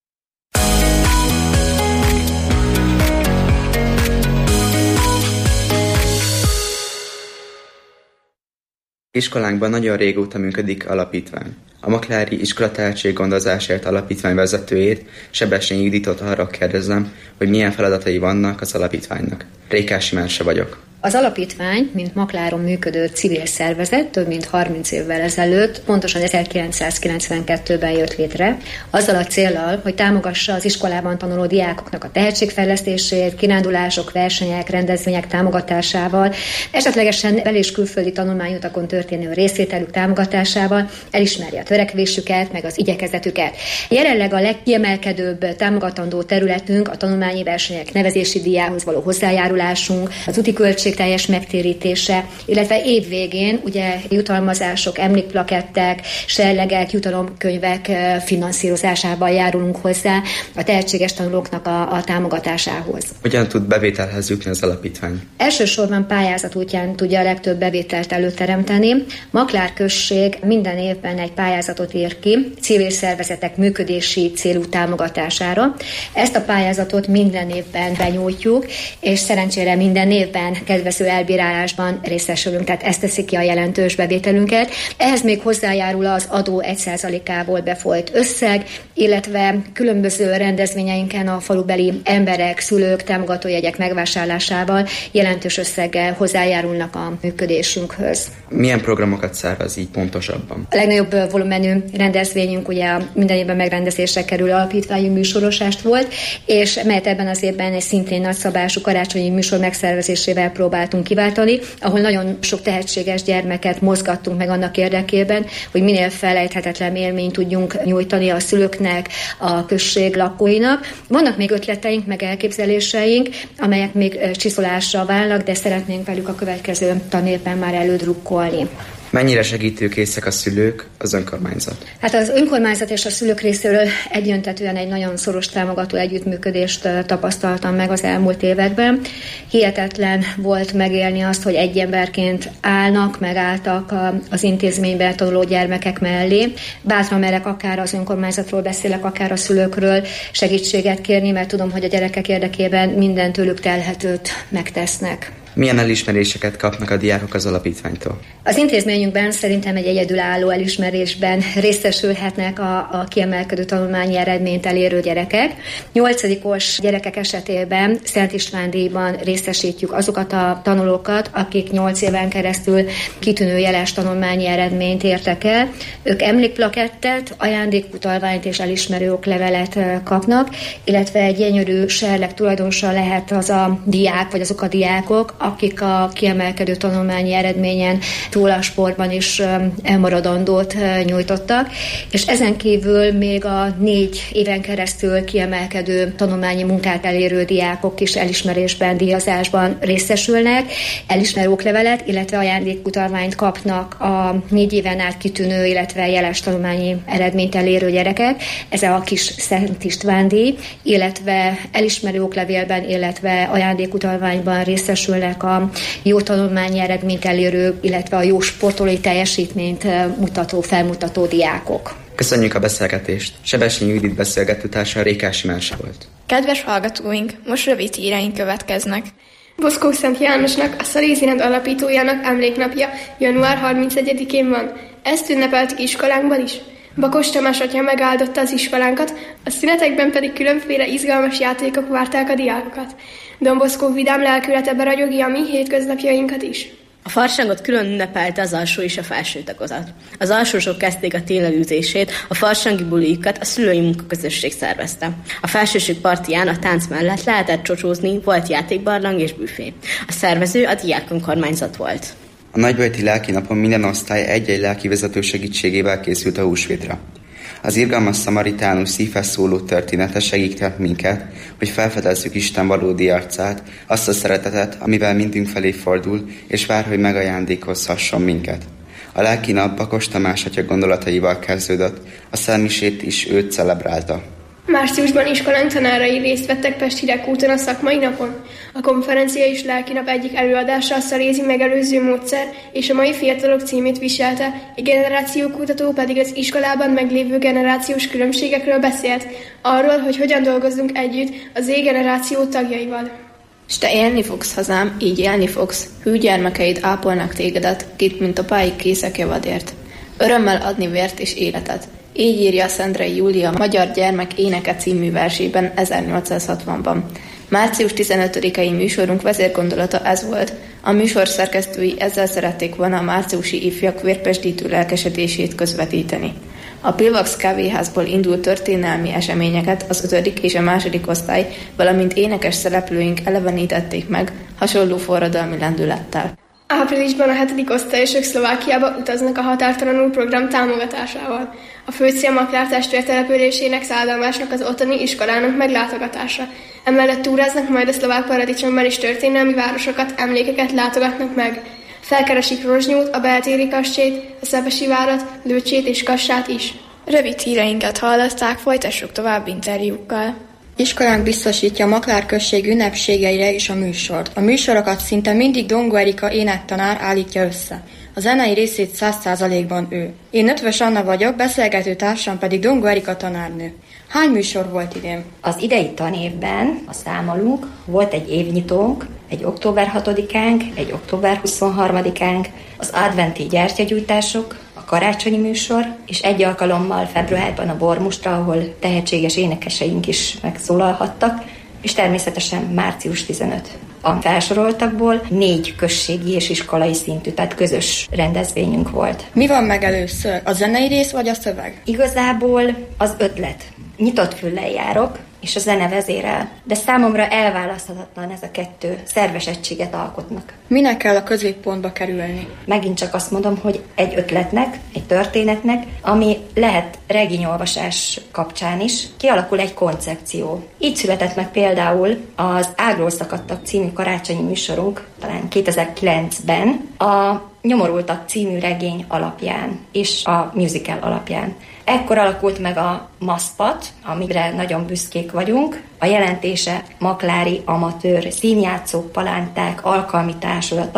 Iskolánkban nagyon régóta működik alapítvány. A Maklári Iskola Tehetséggondozásért alapítvány vezetőjét, Sebestyén Juditot arra kérdezem, hogy milyen feladatai vannak az alapítványnak. Rékási Merse vagyok. Az alapítvány, mint Makláron működő civil szervezet több mint harminc évvel ezelőtt, pontosan ezerkilencszázkilencvenkettőben jött létre, azzal a céllal, hogy támogassa az iskolában tanuló diákoknak a tehetségfejlesztését, kirándulások, versenyek, rendezvények támogatásával, esetlegesen bel- és külföldi tanulmányutakon történő részvételük támogatásával elismerje a törekvésüket, meg az igyekezetüket. Jelenleg a legkiemelkedőbb támogatandó területünk a tanulmányi versenyek nevezési díjához való hozzájárulásunk, az úti költség teljes megtérítése, illetve évvégén ugye jutalmazások, emlékplakettek, serlegek, jutalomkönyvek finanszírozásával járulunk hozzá a tehetséges tanulóknak a, a támogatásához. Hogyan tud bevételhez jutni az alapítvány? Elsősorban pályázat útján tudja a legtöbb bevételt előteremteni. Maklár község minden évben egy pályázatot ír ki civil szervezetek működési célú támogatására. Ezt a pályázatot minden évben benyújtjuk, és szerencsére minden évben kedvező elbírálásban részesülünk, tehát ezt teszi ki a jelentős bevételünket. Ehhez még hozzájárul az adó egy százalékából befolyt összeg, illetve különböző rendezvényeinken a falubeli emberek, szülők támogatójegyek megvásárlásával jelentős összeggel hozzájárulnak a működésünkhöz. Milyen programokat szervez így pontosabban? A legnagyobb volumenű rendezvényünk ugye minden évben megrendezésre kerül alapítványi műsorosást volt, és melyet ebben az évben egy szintén nagyszabású karácsonyi műsor megszervezésével próbáltunk kiváltani, ahol nagyon sok tehetséges gyermeket mozgattunk meg annak érdekében, hogy minél felejthetetlen élményt tudjunk nyújtani a szülőknek, a község lakóinak. Vannak még ötleteink, meg elképzeléseink, amelyek még csiszolásra válnak, de szeretnénk velük a következő tanévben már elődrukkolni. Mennyire segítőkészek a szülők, az önkormányzat? Hát az önkormányzat és a szülők részéről egyöntetően egy nagyon szoros támogató együttműködést tapasztaltam meg az elmúlt években. Hihetetlen volt megélni azt, hogy egy emberként állnak, megálltak az intézményben tanuló gyermekek mellé. Bátran merek akár az önkormányzatról beszélek, akár a szülőkről segítséget kérni, mert tudom, hogy a gyerekek érdekében minden tőlük telhetőt megtesznek. Milyen elismeréseket kapnak a diákok az alapítványtól? Az intézményünkben szerintem egy egyedülálló elismerésben részesülhetnek a, a kiemelkedő tanulmányi eredményt elérő gyerekek. Nyolcadikos gyerekek esetében Szent István díjban részesítjük azokat a tanulókat, akik nyolc éven keresztül kitűnő jeles tanulmányi eredményt értek el. Ők emlékplakettet, ajándékutalványt és elismerő oklevelet kapnak, illetve egy gyönyörű serleg tulajdonosa lehet az a diák, vagy azok a diákok, akik a kiemelkedő tanulmányi eredményen túl a sportban is elmaradandót nyújtottak, és ezen kívül még a négy éven keresztül kiemelkedő tanulmányi munkát elérő diákok is elismerésben, díjazásban részesülnek, elismerő oklevelet, illetve ajándékutalványt kapnak a négy éven át kitűnő, illetve jeles tanulmányi eredményt elérő gyerekek. Ez a kis Szent István díj, illetve elismerő oklevélben, illetve ajándékutalványban részesülnek a jó tanulmányi eredményt elérő, illetve a jó sportolói teljesítményt mutató, felmutató diákok. Köszönjük a beszélgetést. Sebestyén Judit beszélgetőtársa Rékási Mársa volt. Kedves hallgatóink, most rövid híreink következnek. Boszkó Szent Jánosnak, a Szalézirend alapítójának emléknapja január harmincegyedikén van. Ezt ünnepeltük iskolánkban is. Bakos Tamás atya megáldotta az iskolánkat, a szünetekben pedig különféle izgalmas játékok várták a diákokat. Don Bosco vidám lelkülete beragyogja a mi hétköznapjainkat is. A farsangot külön ünnepelte az alsó és a felső tagozat. Az alsósok kezdték a télelőzését, a farsangi buliukat a szülői munkaközösség szervezte. A felsősök partiján a tánc mellett lehetett csocsózni, volt játékbarlang és büfé. A szervező a diák önkormányzat volt. A nagybajti lelki napon minden osztály egy-egy lelki vezető segítségével készült a húsvétra. Az irgalmas szamaritánus szívhez szóló története segített minket, hogy felfedezzük Isten valódi arcát, azt a szeretetet, amivel mindünk felé fordul, és vár, hogy megajándékozhasson minket. A lelki nap Bakos Tamás atya gondolataival kezdődött, a szelmisét is őt celebrálta. Márciusban iskolánk tanárai részt vettek Pest-Hidegkúton a szakmai napon. A konferencia és lelkinap egyik előadása a szalézi megelőző módszer és a mai fiatalok címét viselte, egy generációkutató pedig az iskolában meglévő generációs különbségekről beszélt, arról, hogy hogyan dolgozzunk együtt az Z-generáció tagjaival. S te élni fogsz, hazám, így élni fogsz, hű gyermekeid ápolnak tégedet, kit mint apáik készek javadért. Örömmel adni vért és életet. Így írja Szendrei Júlia Magyar Gyermek Éneke című versében ezernyolcszázhatvanban. Március tizenötödikei műsorunk vezérgondolata ez volt. A műsor szerkesztői ezzel szerették volna a márciusi ifjak vérpesdítő lelkesedését közvetíteni. A Pilvax kávéházból indult történelmi eseményeket az ötödik és a második osztály, valamint énekes szereplőink elevenítették meg hasonló forradalmi lendülettel. Áprilisban a hetedik osztályosok Szlovákiába utaznak a Határtalanul program támogatásával. A fő cél Maklár testvértelepülésének szállomásnak az ottani iskolának meglátogatása. Emellett túráznak, majd a szlovák paradicsomban is történelmi városokat, emlékeket látogatnak meg. Felkeresik Rozsnyót, a Beltéri kastélyt, a Szepesi várat, Lőcsét és Kassát is. Rövid híreinket hallották, folytassuk tovább interjúkkal. Iskolánk biztosítja a Maklár község ünnepségeire is a műsort. A műsorokat szinte mindig Dongó Erika énektanár állítja össze. A zenei részét száz százalékban ő. Én Ötvös Anna vagyok, beszélgető társam pedig Dongó Erika tanárnő. Hány műsor volt idén? Az idei tanévben, a számolunk, volt egy évnyitónk, egy október hatodikánk, egy október huszonharmadikánk, az adventi gyertyagyújtások, a karácsonyi műsor, és egy alkalommal februárban a Bormustra, ahol tehetséges énekeseink is megszólalhattak, és természetesen március tizenötödike. A felsoroltakból négy községi és iskolai szintű, tehát közös rendezvényünk volt. Mi van meg először, a zenei rész vagy a szöveg? Igazából az ötlet. Nyitott füllel járok, és a zene vezérel, de számomra elválaszthatatlan ez a kettő, szerves egységet alkotnak. Minek kell a középpontba kerülni? Megint csak azt mondom, hogy egy ötletnek, egy történetnek, ami lehet regényolvasás kapcsán is, kialakul egy koncepció. Így született meg például az Ágról szakadtak című karácsonyi műsorunk, talán kétezer-kilencben, a Nyomorultak című regény alapján, és a musical alapján. Ekkor alakult meg a MASZPAT, amire nagyon büszkék vagyunk. A jelentése Maklári Amatőr Színjátszók Palánták Alkalmi Társulata,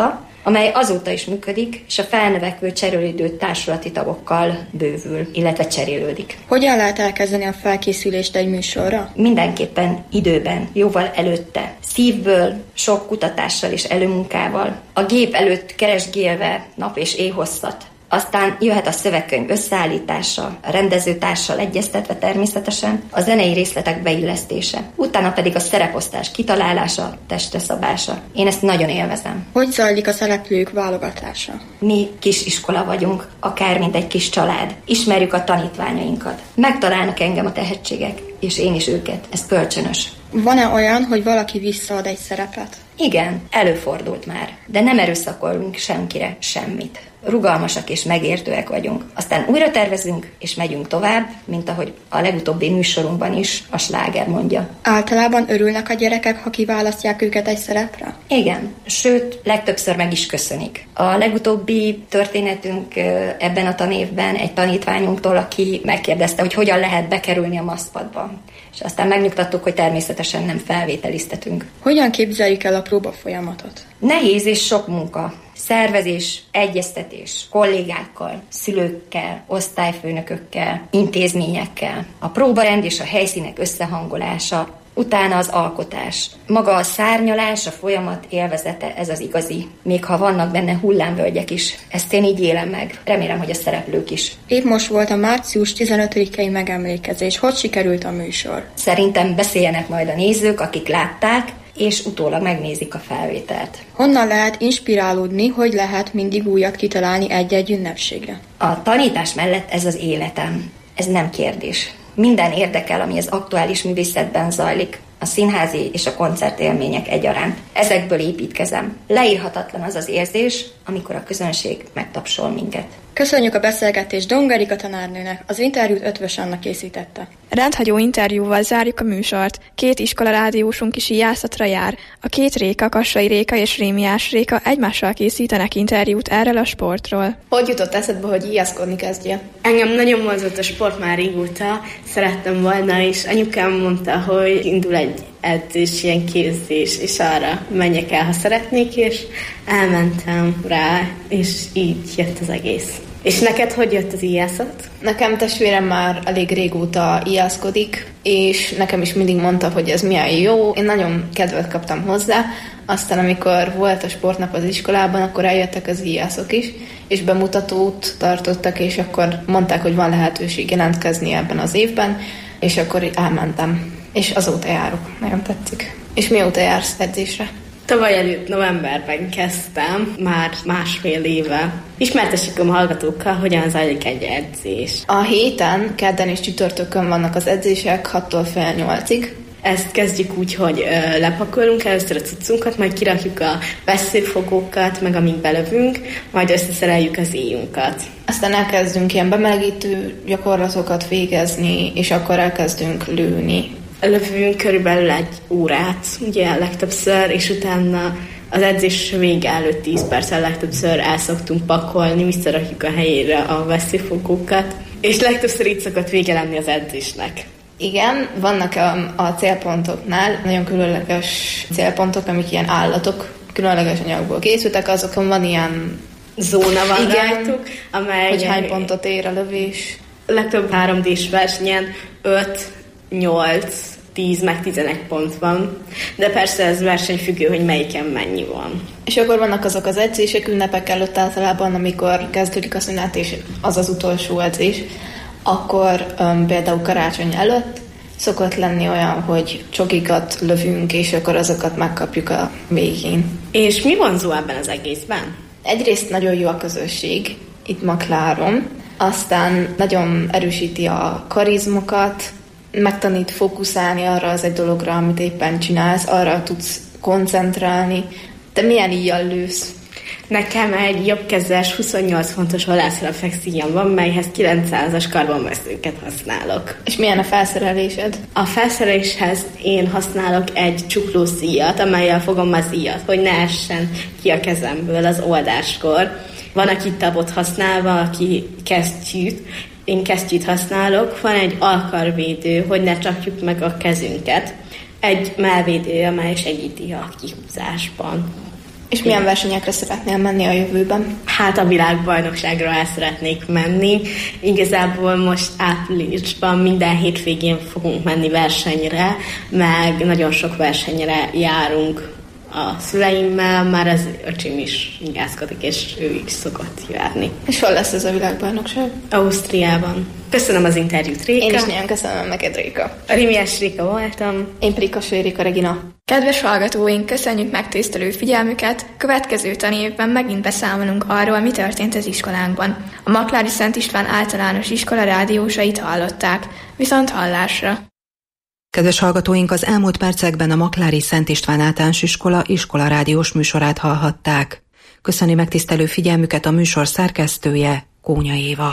amely azóta is működik, és a felnövekvő cserélődő társulati tagokkal bővül, illetve cserélődik. Hogyan lehet elkezdeni a felkészülést egy műsorra? Mindenképpen időben, jóval előtte, szívből, sok kutatással és előmunkával, a gép előtt keresgélve nap és éjhosszat. Aztán jöhet a szövegkönyv összeállítása, a rendezőtársal egyeztetve természetesen, a zenei részletek beillesztése. Utána pedig a szereposztás kitalálása, testre szabása. Én ezt nagyon élvezem. Hogy zajlik a szereplők válogatása? Mi kis iskola vagyunk, akár mint egy kis család. Ismerjük a tanítványainkat. Megtalálnak engem a tehetségek, és én is őket. Ez kölcsönös. Van-e olyan, hogy valaki visszaad egy szerepet? Igen, előfordult már, de nem erőszakolunk senkire semmit. Rugalmasak és megértőek vagyunk. Aztán újra tervezünk, és megyünk tovább, mint ahogy a legutóbbi műsorunkban is a sláger mondja. Általában örülnek a gyerekek, ha kiválasztják őket egy szerepre? Igen, sőt, legtöbbször meg is köszönik. A legutóbbi történetünk ebben a tanévben egy tanítványunktól, aki megkérdezte, hogy hogyan lehet bekerülni a maszkpadba. És aztán megnyugtattuk, hogy természetesen nem felvételiztetünk. Hogyan képzeljük el a próba folyamatot? Nehéz és sok munka. Szervezés, egyeztetés, kollégákkal, szülőkkel, osztályfőnökökkel, intézményekkel. A próbarend és a helyszínek összehangolása, utána az alkotás. Maga a szárnyalás, a folyamat élvezete, ez az igazi. Még ha vannak benne hullámvölgyek is. Ezt én így élem meg. Remélem, hogy a szereplők is. Épp most volt a március tizenötödikei megemlékezés. Hogy sikerült a műsor? Szerintem beszéljenek majd a nézők, akik látták, és utólag megnézik a felvételt. Honnan lehet inspirálódni, hogy lehet mindig újat kitalálni egy-egy ünnepségre? A tanítás mellett ez az életem. Ez nem kérdés. Minden érdekel, ami az aktuális művészetben zajlik, a színházi és a koncertélmények egyaránt. Ezekből építkezem. Leírhatatlan az az érzés, amikor a közönség megtapsol minket. Köszönjük a beszélgetést Dong Erika tanárnőnek, az interjút Ötvös Anna készítette. Rendhagyó interjúval zárjuk a műsort. Két iskola rádiósunk is íjászatra jár. A két Réka, Kassai Réka és Rémiás Réka egymással készítenek interjút erről a sportról. Hogy jutott eszedbe, hogy íjászkodni kezdje? Engem nagyon mozgott a sport már régóta, szerettem volna, és anyukám mondta, hogy indul egy edzés, ilyen képzés, és arra menjek el, ha szeretnék, és elmentem rá, és így jött az egész. És neked hogy jött az íjászat? Nekem testvérem már elég régóta íjászkodik, és nekem is mindig mondta, hogy ez milyen jó. Én nagyon kedvet kaptam hozzá, aztán amikor volt a sportnap az iskolában, akkor eljöttek az íjászok is, és bemutatót tartottak, és akkor mondták, hogy van lehetőség jelentkezni ebben az évben, és akkor elmentem. És azóta járok, nagyon tetszik. És mióta jársz edzésre? Tavaly előtt novemberben kezdtem, már másfél éve. Ismertessük a hallgatókkal, hogyan zajlik egy edzés. A héten, kedden és csütörtökön vannak az edzések hattól fél nyolcig. Ezt kezdjük úgy, hogy ö, lepakolunk először a cuccunkat, majd kirakjuk a veszőfogókat, meg amíg belövünk, majd összeszereljük az íjunkat. Aztán elkezdünk ilyen bemelegítő gyakorlatokat végezni, és akkor elkezdünk lőni. Lövünk körülbelül egy órát, ugye legtöbbször, és utána az edzés vége előtt tíz perccel legtöbbször el szoktunk pakolni, visszarakjuk a helyére a veszőfogókat, és legtöbbször így szokott vége lenni az edzésnek. Igen, vannak a, a célpontoknál nagyon különleges célpontok, amik ilyen állatok, különleges anyagból készültek, azokon van ilyen zóna van rajtuk, amely hogy hány pontot ér a lövés. Legtöbb három dés versenyen öt, nyolc, tíz, meg tizenegy pont van, de persze ez versenyfüggő, hogy melyiken mennyi van. És akkor vannak azok az edzések ünnepek előtt általában, amikor kezdődik a szünet, és az az utolsó edzés, akkor um, például karácsony előtt szokott lenni olyan, hogy csokikat lövünk, és akkor azokat megkapjuk a végén. És mi vonzó ebben az egészben? Egyrészt nagyon jó a közösség, itt Makláron, aztán nagyon erősíti a karizmokat, megtanít fókuszálni arra az egy dologra, amit éppen csinálsz, arra tudsz koncentrálni. Te milyen íjjal lősz? Nekem egy jobbkezes huszonnyolc fontos vadászreflex íjam van, melyhez kilencszázas karbonveszőket használok. És milyen a felszerelésed? A felszereléshez én használok egy csuklószíjat, amellyel fogom az íjat, hogy ne essen ki a kezemből az oldáskor. Van, aki tabot használva, aki kesztyűt. Én kesztyűt használok, van egy alkarvédő, hogy ne csapjuk meg a kezünket. Egy mellvédő, amely segíti a kihúzásban. És milyen versenyekre szeretnél menni a jövőben? Hát a világbajnokságra el szeretnék menni. Igazából most áprilisban minden hétvégén fogunk menni versenyre, meg nagyon sok versenyre járunk a szüleimmel, már az öcsém is ingázkodik, és ő is szokott járni. És hol lesz ez a világbajnokság? Ausztriában. Köszönöm az interjút, Réka. Én is nagyon köszönöm neked, Réka. A Rimiás Réka voltam. Én Prikas Réka Regina. Kedves hallgatóink, köszönjük megtisztelő figyelmüket. Következő tanévben megint beszámolunk arról, mi történt az iskolánkban. A Maklári Szent István Általános Iskola rádiósait hallották. Viszont hallásra! Kedves hallgatóink, az elmúlt percekben a Maklári Szent István Általános Iskola iskola rádiós műsorát hallhatták. Köszöni megtisztelő figyelmüket a műsor szerkesztője, Kónya Éva.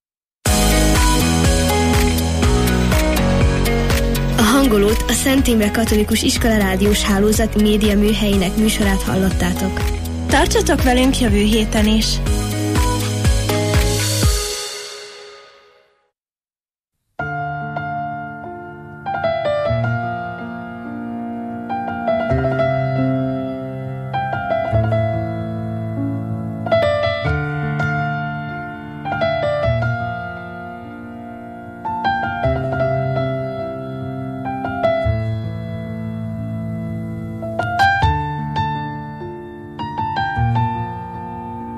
A hangolót a Szent Imre Katolikus Iskola rádiós hálózat média műhelyének műsorát hallottátok. Tartsatok velünk jövő héten is!